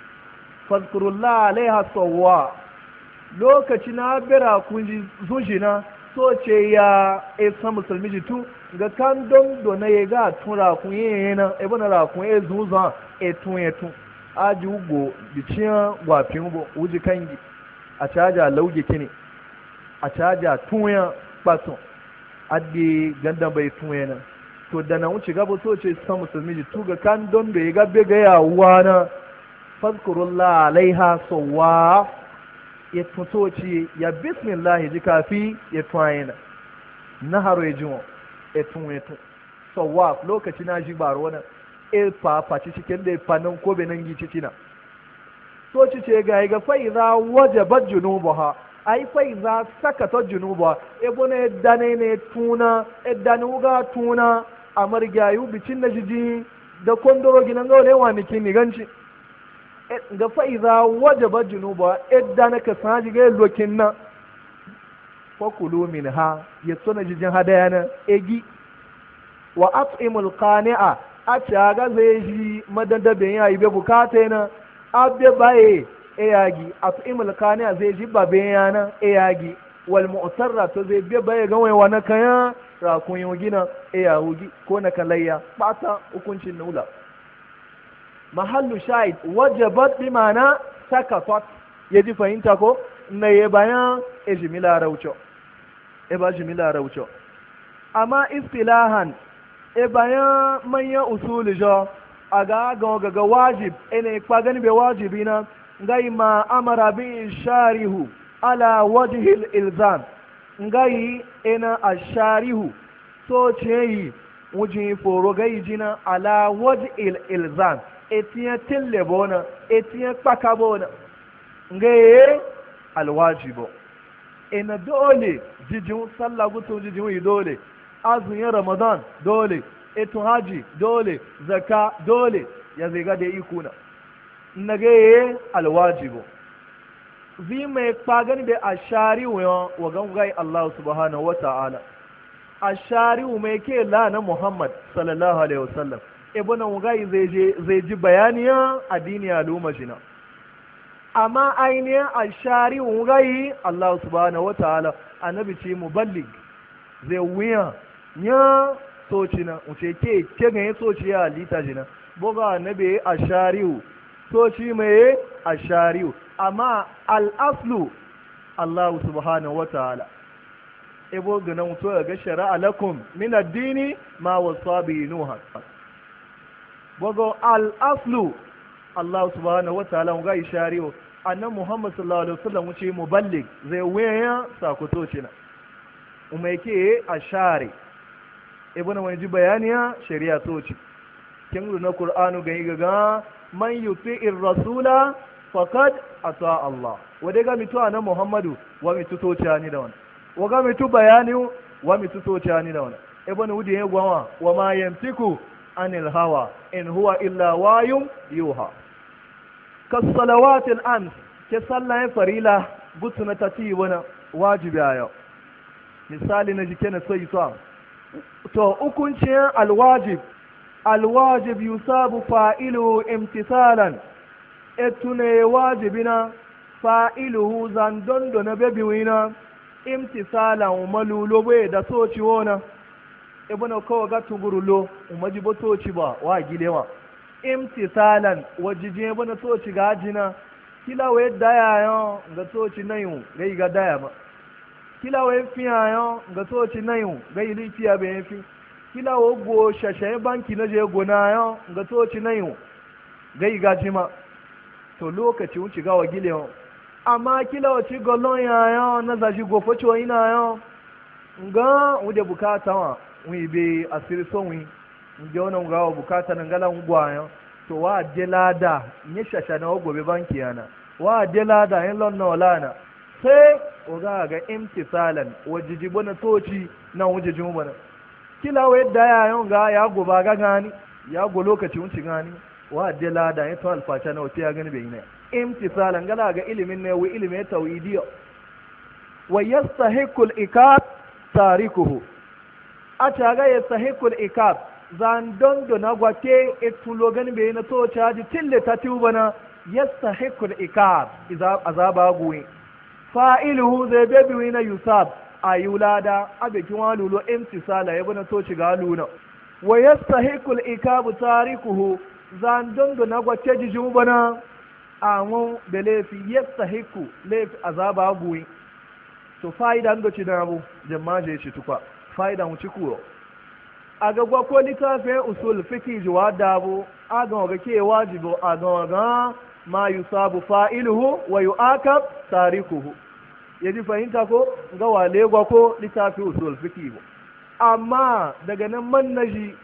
fazkurullah alaiha sawwa lokacin na bira kunji zujina so ce ya esa musulmi jitu ga kan don do na ga tura kun yana e bana ra kun e zuza e tun aji ugo biciya gwafin bo uji kangi a caja lauge kini a caja tunya baton addi ganda bai tunya to da na wuce gaba so ce san musulmi jitu ga kan don da ga be ga yawa na fazkurullah alaiha sawwa ya tutoci ya bismillah ji kafi ya tuwayena na haro ya jiwon ya tun sawwa lokaci na ji baro wani faci cikin da ya fanin ko benin gici cina so ci ce ga fa'iza wajabat junubuha ai fa'iza sakata junubuha ebo na dane ne tuna dane uga tuna a margayu bicin na jiji da kondoro ginan ga wale wani kini ganci ga fa'iza wajabat junubuha dane ka saji ga lokin na fakulu minha ya tsona jijin hadaya na egi wa at'imul qani'a a ci aga zai ji madadabin ya yi bai bukata yana abbe baye e yagi a fi imul kani zai ji babe yana e yagi wal mu'tarra to zai bai baye ga wai wani kaya rakun yi gina e yahugi ko na kalayya bata hukuncin nula mahallu shahid wajabat bi mana sakatat yaji fahimta ko na ye bayan e jimila raucho e ba jimila raucho amma istilahan e bayan manyan usuli jo a ga wajib ene kpagani be wajibi na ngai ma amara bi sharihu ala wajhil ilzam ngai ina asharihu so ce wujin foro gai jina ala wajhil ilzam etiyan tillebona etiyan kpakabona ngai alwajibo ina dole jijin sallah gutu jijin dole azumin ramadan dole eto haji dole zaka dole ya ziga da ikuna nage alwajibu zi mai kpagan da ashari wa gangai Allah subhanahu wa ta'ala ashari mai ke la na Muhammad sallallahu alaihi wasallam ibn ngai zai ji bayaniya addini al'umma jina amma ainihin ashari ngai Allah subhanahu wa ta'ala annabi ce muballig zai wuya nya soci na wuce ke ganye soci ya halitta jina boga na bai a shari'u soci mai a shari'u amma al'aslu Allah subhanahu wa ta'ala ebo gana mutu ga shari'a lakum min addini ma wasa bi nuha boga al'aslu Allah subhanahu wa ta'ala ga shari'u annan Muhammad sallallahu alaihi wasallam wuce muballig zai waya sakoto cina umai ke a shari ibn wani ji bayaniya shari'a soci kin na qur'anu ga gaga man yuti'ir rasula faqad ata Allah wade ga mitu na Muhammadu wa mitu soci ani da wannan wa ga mitu bayani wa mitu soci ani da wannan ibn wudi ya gwawa wa ma yamtiku anil hawa in huwa illa wayum yuha kas salawatil ams ke sallayen farila gutuna tati wana wajibi ayo misali na jike na sai to hukuncin alwajib yusabu fa'ilu imtisalan etune wajibina fa'iluhu zandondo na bebiwina imtisalan malulo bai da soci wona ibn kawo ga tugurulo umaji bo soci ba wa gilewa imtisalan wajije ibn soci ga jina kila we daya yo ga soci nayu ga daya ba kila wa fi ayon ga soci nayu ga ili fiya be fi kila wo go shashaye banki na je gona ayon ga soci nayu ga iga jima to lokaci wuci ga wa gile amma kila wa ci golon ayon na zaji go foci wa ina ayon nga wude bukata wa wi be asiri so wi nje ona nga wa bukata na ngala ngwa ayon to wa delada nye shasha na go be banki yana wa delada en lon no lana sai oga ga imtisalan wajijibu na toci na wajijin bana kila wai da ya yon ga ya goba ga gani ya go lokaci wuci gani wa de lada ya to alfacha na wata ya gani bai ne imtisalan gala ga ilimin ne wa ilimin tawhidiyo wa yastahiqu al-ikab tarikuhu ata ga yastahiqu al-ikab zan dondo na gwate etulo gani bai na to caji tille ta tubana yastahiqu al-ikab idza azaba guwi fa'iluhu zai bebi wina yusab a yulada abikin walulo imtisala ya bana to shiga luna wa yastahiqul ikabu tarikuhu zan dondo na gwace jiju bana awon belefi yastahiqu lefi azaba guwi to fa'ida ndo ci dabu jama'a je shi tukwa fa'ida mu ci kuro aga gwa ko litafin usul fiqh jiwa dabu aga ga ke wajibo aga ga ma yusabu fa'iluhu wa yu'akab tarikuhu yaji fahimta ko ga wale gwa ko littafi usul fiqh amma daga nan man naji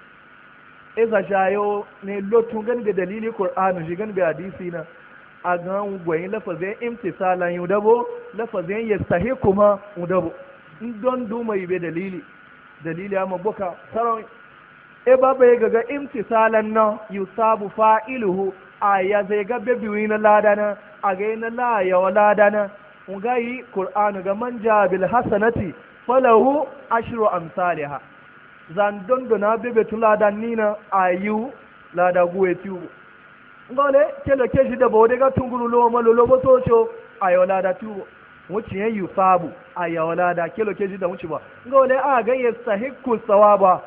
iza shayo ne lotun gan da dalili qur'ani shi gan da hadisi na a ga gwayin lafazin imtisalan yudabo lafazin yastahiqu ma udabo don duma yi dalili amma boka saron e baba ya ga imtisalan na yusabu fa'iluhu aya zai ga bebiwi na ladana a ga na la ya ladana ungayi qur'anu ga man ja bil hasanati falahu ashru amsalha zandon da na bebe tun lada nina ayu lada guwe tubu ngole kelo keji da bode ga tunguru lo ma lo bo socho ayo lada tubu wuci yan yusabu ayo lada kelo keji da wuci ba ngole a ga yastahiqu sawaba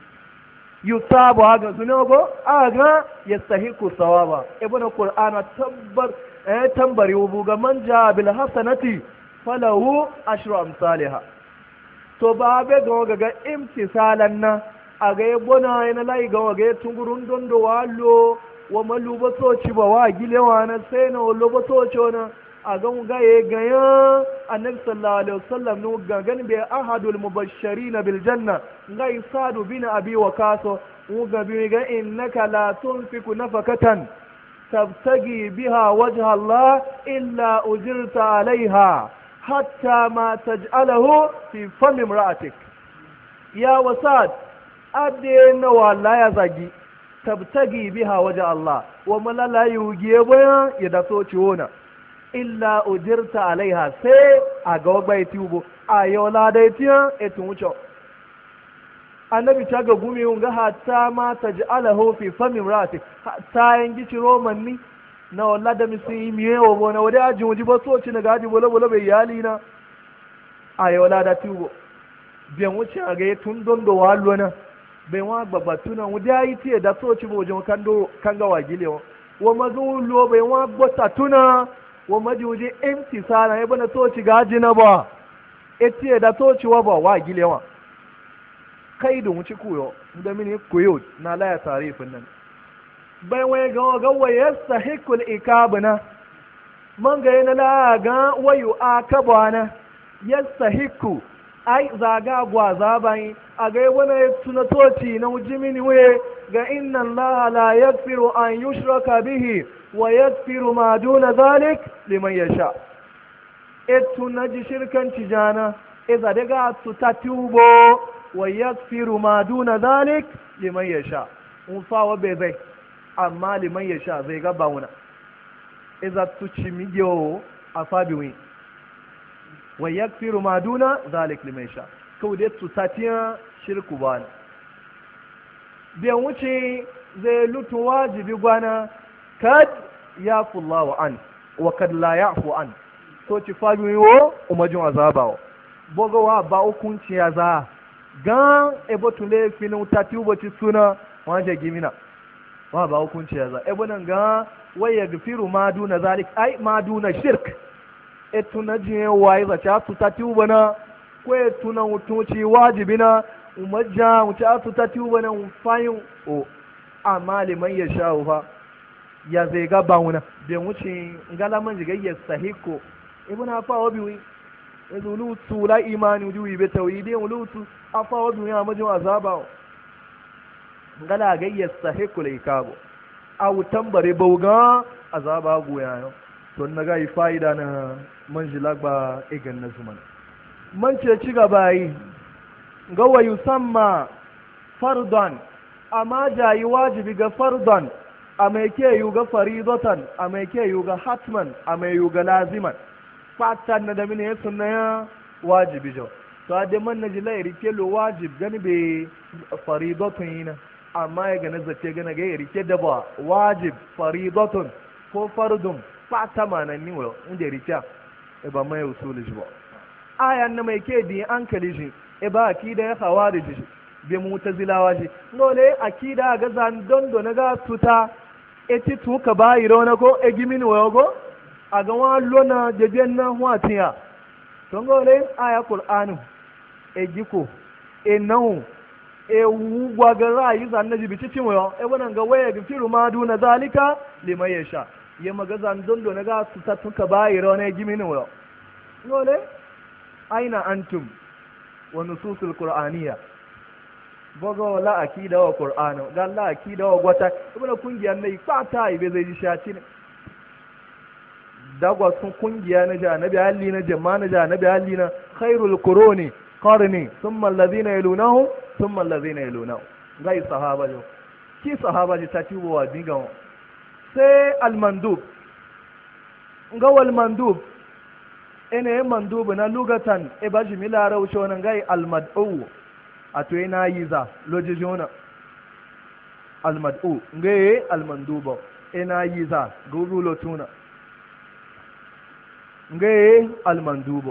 yusabu aga zunogo aga yastahiqu sawaba ibn qur'ana tambari ubu ga manja bil hasanati falahu ashru amsalha to ba be ga imtisalan na aga yebona yana lai ga tungurun dondo wallo wa maluba soci ba wa gilewa na sai na wallo ba soci na a ga ga ye gaya annabi sallallahu alaihi wasallam no ga gan be ahadul mubashirin bil janna ga isadu bin abi waqaso mu ga bi ga innaka la tunfiku nafakatan tabtagi biha wajha Allah illa ujirta alaiha hatta ma taj'alahu fi fam imra'atik ya wasad adena wala ya zagi tabtagi biha waje Allah wa malala yugiye bayan ya da so ciwona illa ujirta alaiha sai a ga wagbai tubo a yau ladai tiyan etun wuce annabi ta ga gumi ga hatta ma taj'alahu fi fami imrati hatta yan gici roman ni na walla da misi yi miye wa bona wada ajin wuji ba so ci na gaji bolo bolo bai yali na a yau ladai tubo biyan wuce a ga tun don do wallo na bai wa babbatu nan wuda yi tiye da so ci bojin kan ga wagile wa mazulo bai wa gbota tuna wa majuji imtisala ya bana so ci gaji na ba etiye da so ci wa ba wagile wa kai da wuci kuyo da mini kuyo na laya tarifin nan bai wai ga wa yastahiqul ikabna man ga yana la ga wayu akabana yastahiqu ai zaga gwaza bai a ga wani tunatoci na mujimini we ga inna Allah la yaghfiru an yushraka bihi wa yaghfiru ma duna zalik liman yasha etu naji shirkan tijana iza daga tutatubo wa yaghfiru ma duna zalik liman yasha fa wa be zai amma liman yasha zai ga bauna iza tuci miyo afabiwi wa yakfiru ma duna zalik liman sha kawai dai tutatiya shirku ba ne biyan wuce zai lutu wajibi gwana kad ya fulla an wa kad la ya an so ci fabi yiwo umajin azabawa bogawa ba hukunci ya za gan ebo tule finin tati ubaci suna wanje gimina wa ba hukunci ya za ebo nan ga waya gafiru ma duna zalik ai ma duna shirk etuna jiye waye za ta tuta tuba na ko etuna mutunci wajibi na umajja muta tuta tuba na fayin o amma liman ya sha fa ya zai ga bauna da wuce ngalaman jiga ya sahiko ibn afa wabi ezulu tula imani uji be tawhidi ulutu afa wabi ya majin azaba ngala ga ya sahiko le kabo aw tambare bauga azaba goya yo to na ga fa'ida na manjila ba igan na zuman man ce ci gaba yi ga wa yusamma fardan amma jayi wajibi ga fardan a mai ke yi ga faridatan a mai ke yi ga hatman a mai yi ga laziman fatan na da mini ya sunna ya wajibi jau to ade man na jila rike lo wajib gani be faridatun yina amma ya gana zace gana ga rike da ba wajib faridatun ko fardun fata manan ni wa inda rike e ba mai usuli shi ba ayan na mai ke di an kali shi e ba akida ya khawarij shi be mutazilawa shi ngole akida ga zan dondo na ga tuta e ti tu ka ba iro na ko e gimin wa go aga wa lona jejen na watiya to ngole aya qur'anu e jiko e nahu e wugwa ga rayi zan na jibi cikin wa e wannan ga waya ga firu ma duna zalika liman yasha ya maga zan dondo na ga tuta tu ka ba iro na e gimin wa ngole aina antum wa nususul qur'aniyya bogo la akida wa qur'ano ga la akida wa gwata ibn kungiyar ne fata ibe zai ji shaci ne dagwa sun kungiya na ja nabi halli na jama'a na ja nabi halli na khairul quruni qarni thumma alladhina yalunahu thumma alladhina yalunahu gai sahaba jo ki sahaba ji ta tiwo wa diga sai al mandub ga wal mandub ene mandub na lugatan e baji milara wuce wannan gai al mad'u a to yana yi za lojijona almad'u ngaye almanduba ina yi za gubu lotuna ngaye almanduba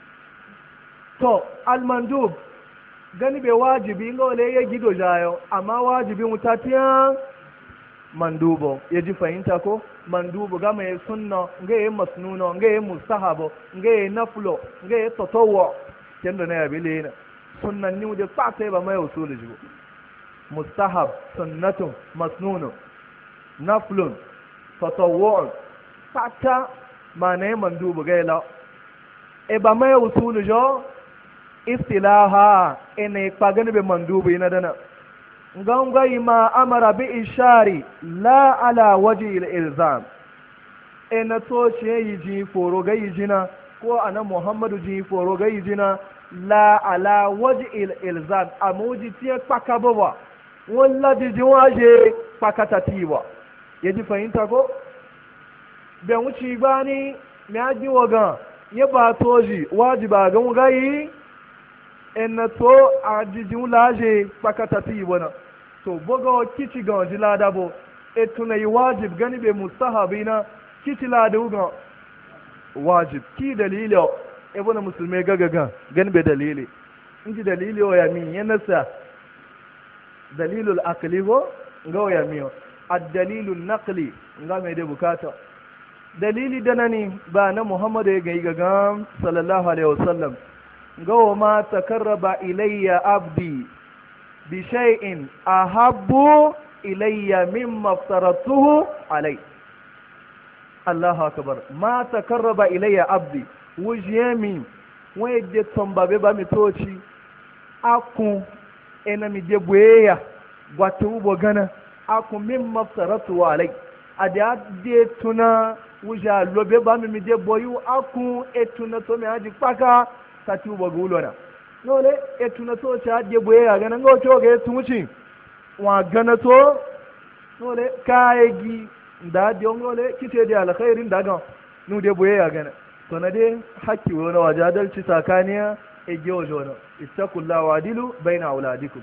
to almandub gani be wajibi ngole ya gido jayo amma wajibi mutatiya mandubo yaji fahimta ko mandubo ga mai sunna ngaye masnuno ngaye mustahabo ngaye naflo ngaye tatawwu kendo na yabile na sunnan ni de pase ba mai usulu jibo mustahab sunnatun masnunun naflun tatawwu pata mane mandubo ga la e ba mai usulu jo istilaha ene pagani be mandubo ina dana ngangai ma amara bi ishari la ala waji ilzam ina to ce yi ji foro ga yi jina ko ana muhammadu ji foro ga yi jina la ala waji ilzam amuji tiye paka baba walla di jiwaje pakata tiwa yaji fahimta ko ben wuci bani me aji waga ya ba toji wajiba ga ngai ina to ajijin laje pakata tiwa na to boga kici ga wajen lada bo etuna yi wajib gani be mustahabi na kici lada ga wajib ki dalili ebona musulmai gagaga gani be dalili inji dalili o ya min yanasa dalilul aqli go ga ya min ad-dalilun naqli ga me da bukata dalili danani ba na muhammadu ya gai gaga sallallahu alaihi wasallam ga wa ma takarraba ilayya abdi بشيء أحب إلي مما افترضته عليه الله أكبر ما تقرب إلي عبدي وجيمي ويجي تنبابي بامتوشي أكو إنا مجيبوية واتوبو غانا أكو مما افترضته عليه أدي تنا وجا لوبي بامي مجيبويو أكو إتنا تومي هاجي فاكا تاتوبو غولونا nole etuna to cha de boye ya gana ngo to ge tumuci wa gana to nole kaegi da de ngole kite de alkhairin daga nu de boye ya gana to na de hakki wona wajadalci sakaniya e jojo no ittaqullaha wadilu baina auladikum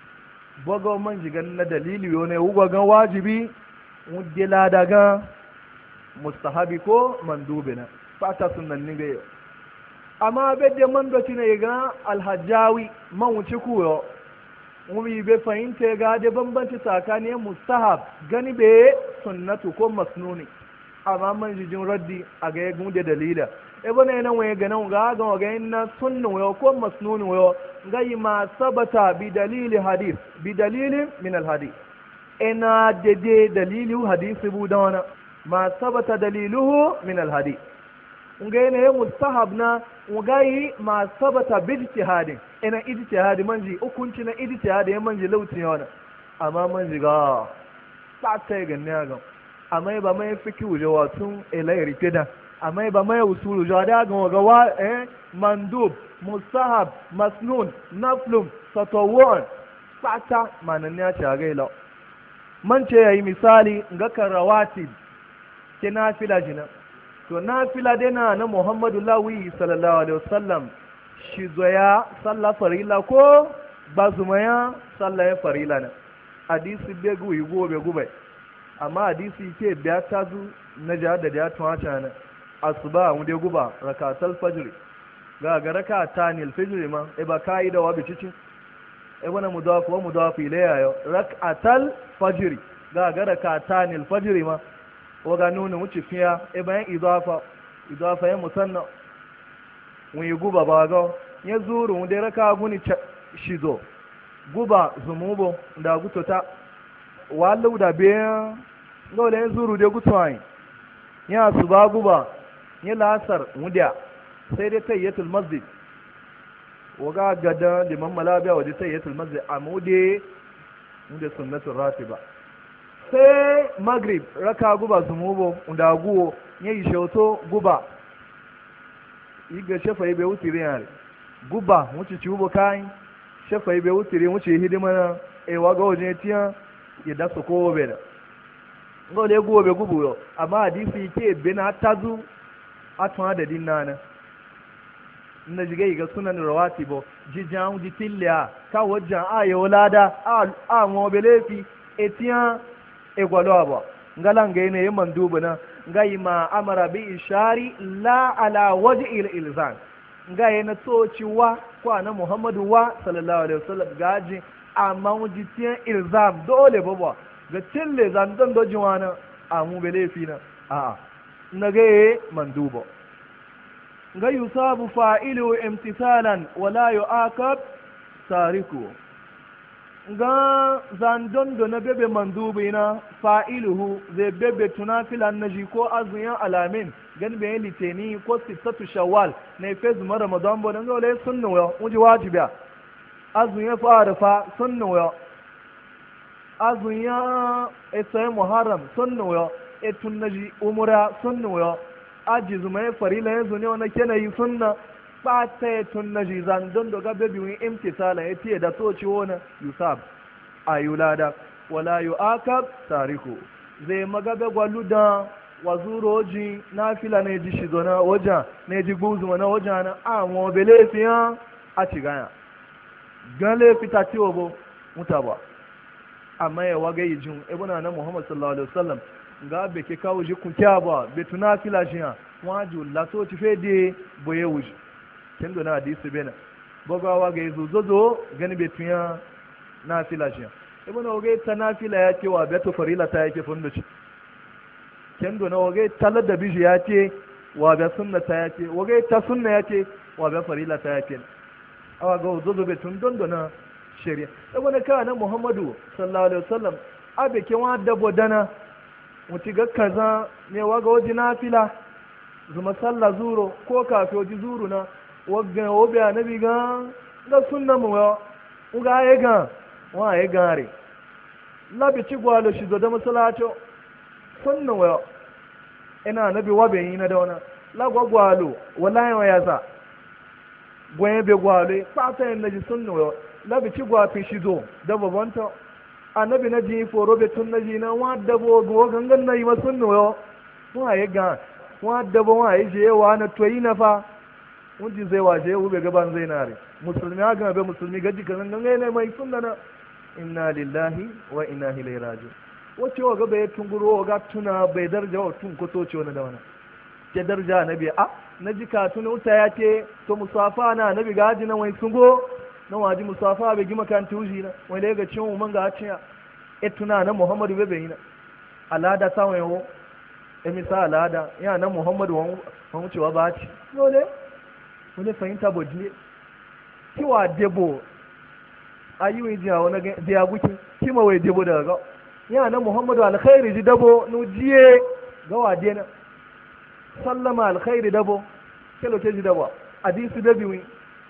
bogo man jigan na dalili yone ugo gan wajibi mudela daga mustahabi ko mandubina fata sunnan ni be amma bedde man do tine ga alhajjawi man wuce kuyo mumi be fahimta ga da bambanci tsakanin mustahab gani be sunnatu ko masnuni amma man jijin raddi a ga ya gunde dalila e bane nan waye ga nan ga na sunnu yo ko masnuni yo gai ma sabata bi dalili hadith bi dalilin min alhadith ina de dalilu hadisi bu dawana ma sabata daliluhu min alhadith ngai ne mustahab na ngai ma sabata bi ijtihadin ina ijtihadi manji hukunci na ijtihadi manji lauti yana amma manji ga ta ta ga ne ga amma ba mai fiki wuje watun elai rikeda amma ba mai usulu jo da ga wa mandub mustahab masnun naflum tatawwun fata manan ya ci ga ila man ce yayi misali ga karawati ke nafila jina to nafila dena na Muhammadu lawi sallallahu alaihi wasallam shi zoya sallah farila ko bazumaya sallah farila na hadisi be guyi gobe gube amma hadisi ke biya tazu na jihar da tun haca na asuba mu dai guba rakatul fajr ga rakatan fajr ma e ba kai da wabi cici e wana mudaf wa mudaf ilayya yo rakatul fajr ga rakatan fajr ma waga nuna wuce fiya e bayan idafa ya musanna mun yi guba ba ga ya zuru mu dai raka guni shizo guba zumubo da gutota wallu da biya ga da zuru da gutwai ya su ba guba ya lasar mudiya sai dai tayyatul masjid waga gada liman malabiya waje tayyatul masjid amude da sunnatul ratiba sai maghrib raka guba zumubo da guwo ya yi shauto guba iga shafa ibe wutiri yare guba wuce ci ubo kayan shafa ibe wutiri wuce hidima na ewa ga wajen tiya ya dasa kowa bai da ga wale guwa bai gubu yau amma hadisi ke ebe na tazu atun adadin nana na jiga ga sunan rawati bo jijan ji tilya ka wajan ayo lada a mo belefi etian egwalo abo ngalan ga ne mandubu na ngai ma amara bi ishari la ala wajhi ilzam ngai na toci wa kwa na muhammadu wa sallallahu alaihi wasallam gaji amma wujitiyan ilzam dole baba ga tille zan don dojiwana a mu belefi na a na ga mandubo ga yusabu fa'ilu imtisalan wala yu'aqab tariku ga zandon da na bebe mandubi na fa'iluhu zai bebe tunafilan na ji ko azuyin alamin gan bayan litini ko sittatu shawwal na ife zuma ramadan bo dan gole sunna wa uji wajibiya azuyin fara fa sunna wa azuyin isai muharram sunna wa etun naji umura sunna wa aji zuma farila yanzu ne wannan kenayi sunna ba ta tun na jizan don da gabe biyun imtisala ya tiye da soci wani yusab a yulada wala yu akab tariku zai magabe gwalu da wazuroji na fila na ji shizo na wajen na ji guzuma na wajen na a mobile fiya a cigaya gale fita ciwo bo muta ba amma ya waga yi jin ibuna na muhammad sallallahu alaihi wasallam ga be ke kawo ji kun kya ba be tuna fila shi ha waju la so ti fede boye wuji kendo na hadisi bena bogawa ga yazo zozo gani be tunya na fila shi ibn oge ta na fila yake wa beto farila ta yake funduci kendo na oge talar da biji yake wa be sunna ta yake oge ta sunna yake wa be farila ta yake awa ga zozo be tun don dona shari'a ibn ka na muhammadu sallallahu alaihi wasallam abe ke wa dabo dana muti ga kaza ne wa ga waji na fila zuma sallah zuro ko kafi waji zuru na wagga obi anabi ga sunna mu yo uga ye ga wa ye gare labi ci gwalo shi da masalato sunna yo ina anabi wabe yi na dauna la gwalo wallahi wa yasa gwen be gwalo fata yin naji sunna yo labi ci gwa fi shi zo da babanta anabi na ji foro be tun naji na wa dabo go gangan nayi ma sunna yo wa ye ga wa dabo wa ye je wa na toyi na fa wunji zai waje wube gaban zai nare musulmi haka mabe musulmi gaji kan gangan ne mai sunna na inna lillahi wa inna ilaihi raji'un wace wa gaba ya tunguro ga tuna bai darja wa tun ko toce wani da wani ke darja nabi a na ji ka tuna wuta ya ce to musafa na nabi gaji na wai sungo na waji musafa bai gima kan tuji na wai daga cin mu man ga ciya e tuna na muhammadu bai bai na alada sawon yawo e misa alada ya na muhammadu wa wucewa ba ci dole wani fahimta bojile kiwa debo ayyuwi jiya wani da ya guki kima wai debo daga ga yana muhammadu alkhairi ji dabo nujiye ga wade na sallama alkhairi dabo kelo ke ji dabo hadisi da biwi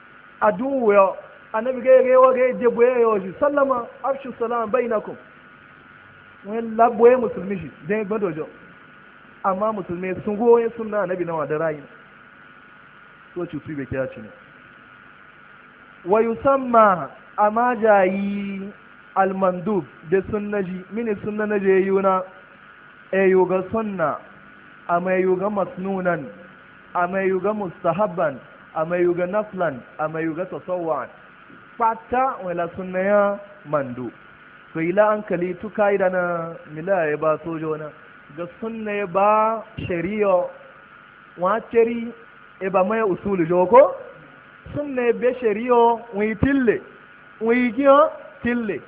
adu yo annabi ga ga ga debo ya yo ji sallama afshu salam bainakum wani labo ya musulmi shi dan gbadojo amma musulmi sun goye sunna annabi na wada rayi so cutu bai kya ci ne wa yusamma amma jayi almandub da sunnaji mini sunna na je yuna yuga sunna amma yuga masnunan amma yuga mustahabban amma yuga naflan amma yuga tasawwan fata wala sunna ya mandu to ila an kali tu kaida na milaya ba sojo na ga sunna ya ba shari'a wa ceri e ba mai usulu joko sunna be shari'o wi tille wi giyo tille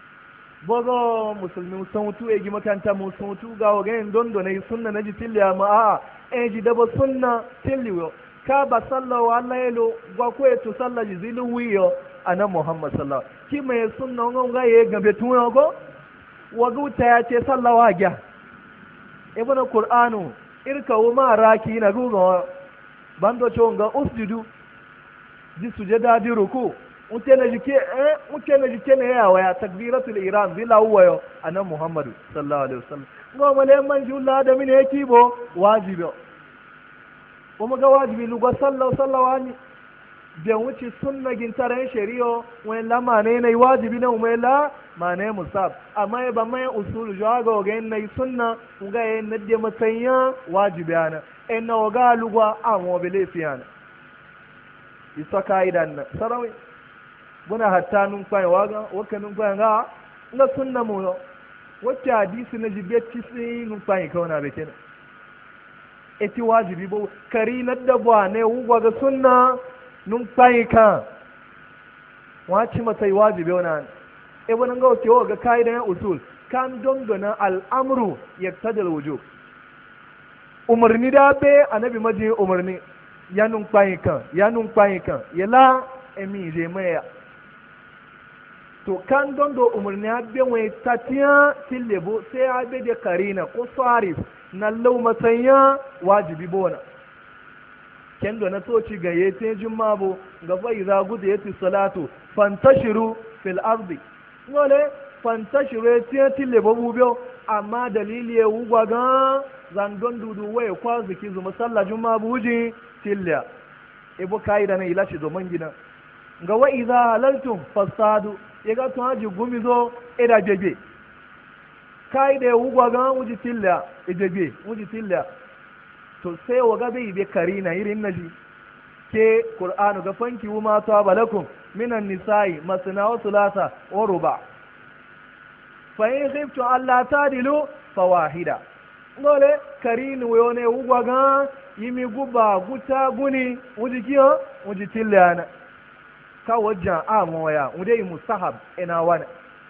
bogo musulmi sun tu e gi makanta mu sun tu ga wa gain dondo ne sunna naji tille amma a e ji dabo sunna tille yo ka ba sallahu alaihi gwa ko e to sallaji zilu wiyo ana muhammad sallallahu ki mai sunna ngon ga ye gabe tun go waguta ya ce sallawa gya ibn qur'anu irkawu ma raki na gugo bando chonga usjudu ji sujada di ruku mutene jike ne yawa ya takbiratul ihram bila huwa ana muhammadu sallallahu alaihi wasallam ngo male man julla da mine yake bo wajibi kuma ga wajibi lugo sallallahu ani da wuce sunna gintaren shari'o wani lama ne na wajibi na umela ma ne musab amma ba mai usul jaga ga yin sunna ga yin nadde matsayin wajibi ana en na ga lugwa an wobele fiyana isa kaidan na sarawi buna hatta nun kwai waga waka nun kwai ga na sunna mu wacce hadisi na jibetti sai nun kwai kauna be kenan eti wajibi bo kari na dabwa ne ugwa ga sunna nun kwai kan wace mata wajibi wannan e wannan ga wace ga kaidan usul kan dongana al'amru yaktadil wujub umarni da be annabi maji umarni ya nun kwai kan ya la emi je maya to kan dondo umarni abbe wai tatiya tillebo sai abbe da karina ko sarif na lau masanya wajibi bona kendo na toci ga yete jumma bo ga fa iza gudu yati salatu fantashiru fil ardi ngole fantashiru yati tillebo bubyo amma dalili ya wugwa ga zandon dudu waye kwazi kizu musalla jumma buji tilya ibo kaida na ilashi do mangina ga wa iza halaltum fasadu yaga to haji gumizo ida jebe kaida ya wugwa ga wuji tilya ejebe wuji tilya to sai waga bai be karina irin naji ke qur'anu ga fanki ma ta balakum minan nisa'i masna wa thulatha wa ruba fa in khiftu alla tadilu fawahida ngole karinu yone ugwa ga yimi guba guta guni wuji kiyo wuji tillana ka wajen amoya wude yi musahab ina wani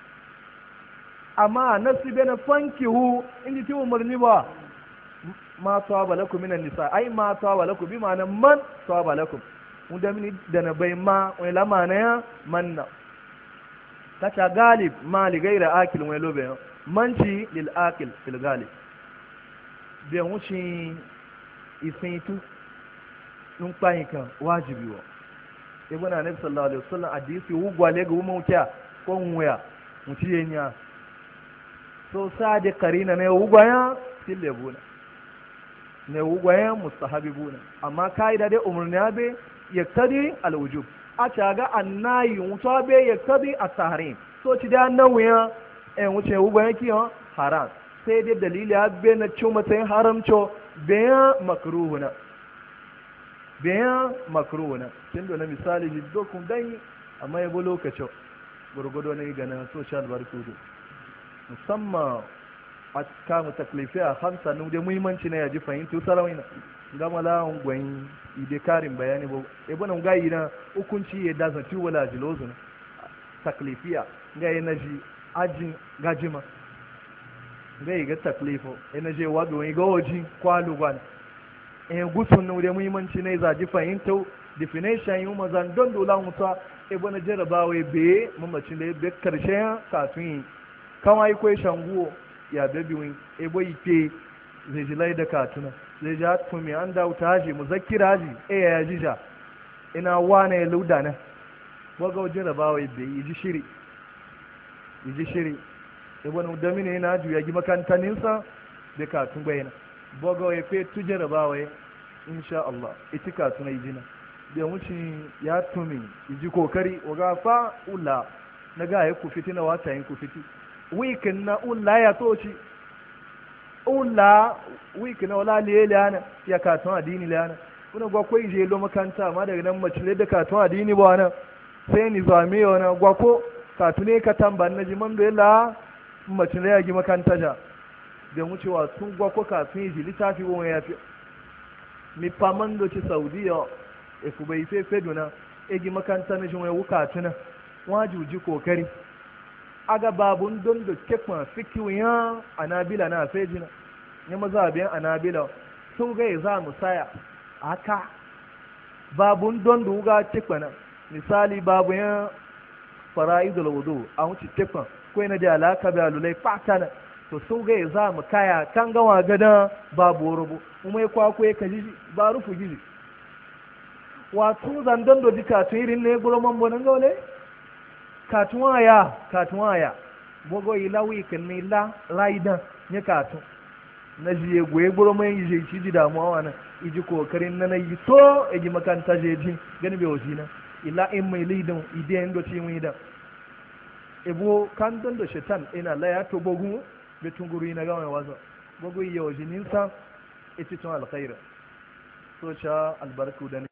amma nasibe na fankihu inji ti umarni ba ma tawaba lakum minan nisa ai ma tawaba lakum bi ma'ana man tawaba lakum wanda mini da na bai ma wani lamana ya manna ta galib ma li gaira akil wani lobe manci lil akil fil galib bai wuce isin tu nun kwayin kan wajibi wa ibn anabi sallallahu alaihi wasallam hadisi ugwale ga mu mutiya ko nwaya mutiye nya so sade karina ne ugwaya sille buna ne ugwaya mustahabibuna amma kaida dai umurni abe yaktadi alwujub a caga annayi mutabe yaktadi at-tahrim so ci da nawaya wuce ugwaya kiyo haram sai dai dalili abe na cin matsayin haramco bayan makruhuna tun da na misali jiddokun dai amma yabo lokacin gurgudu na yi ganin social barkudu musamman a kama taklifi a hamsa nun da muhimmanci na yaji fahimta sarawai na gama la'an gwayin ide karin bayani ba ebe nan gayi na hukunci ya daza ci wala jilozu na taklifiya gayi na ji ajin gajima gayi ga taklifo ina je wado wani ga waji kwalu gwan gutsun na da muhimmanci na zaji fahimta definition yi mazan don dola musa ebe na jarabawa be mamacin da ya be karshen kafin kawai kwai shanguwo ya bebi wani ebe ike zai ji lai da katuna zai ji hatu mai an da wuta haji mu zakira haji ya jija ina wane ya lauda na waga jarabawa be yi ji shiri ebe na udami ne na juya gi makantaninsa da katun bayana boga ya fe tu jarabawa ya insha Allah ita katuna yi jina da wuce ya tumi ji kokari waga fa ula na ga ya kufiti na wata yin kufiti wikin na ula ya toci ula wikin na wala liyeli ana ya katon adini liyana kuna gwakwa ije lo makanta ma daga nan macile da katon adini ba wani sai ni zame wani gwakwa katune ka tamban na jiman da yala macile ya gi makanta ja da wucewa sun gwakwa katun iji littafi wani ya fi mi famando ci saudiya efu bai fefe duna egi makanta na jinwa wuka tuna wajuji kokari aga babun don da kekma fikiyoyin anabila na fejina ya mazabiyan anabila sun gai za mu saya aka babun don da wuga kekma na misali babu yan fara'idul wudu a wuce kekma ko yana da alaka da alulai fatana to sun gai za mu kaya kan gawa gada babu rubu kuma ya kwakwa ya kaji ba rufu gizi wato zandon da ji katun irin ne guro mambo nan gaule katun aya bogo yi lawi kan ne la raidan ya katun na ji ya goye guro mai yi je ji damuwa wana iji kokarin na yi so ya ji makanta je ji gani bai wasi na ila in mai lidan idan do ci mu idan ebo kan don da shaitan ina la ya to bogu betun guri na gawa wazo bogo yi yawa jininsa ita tun alkhaira so cha albarku da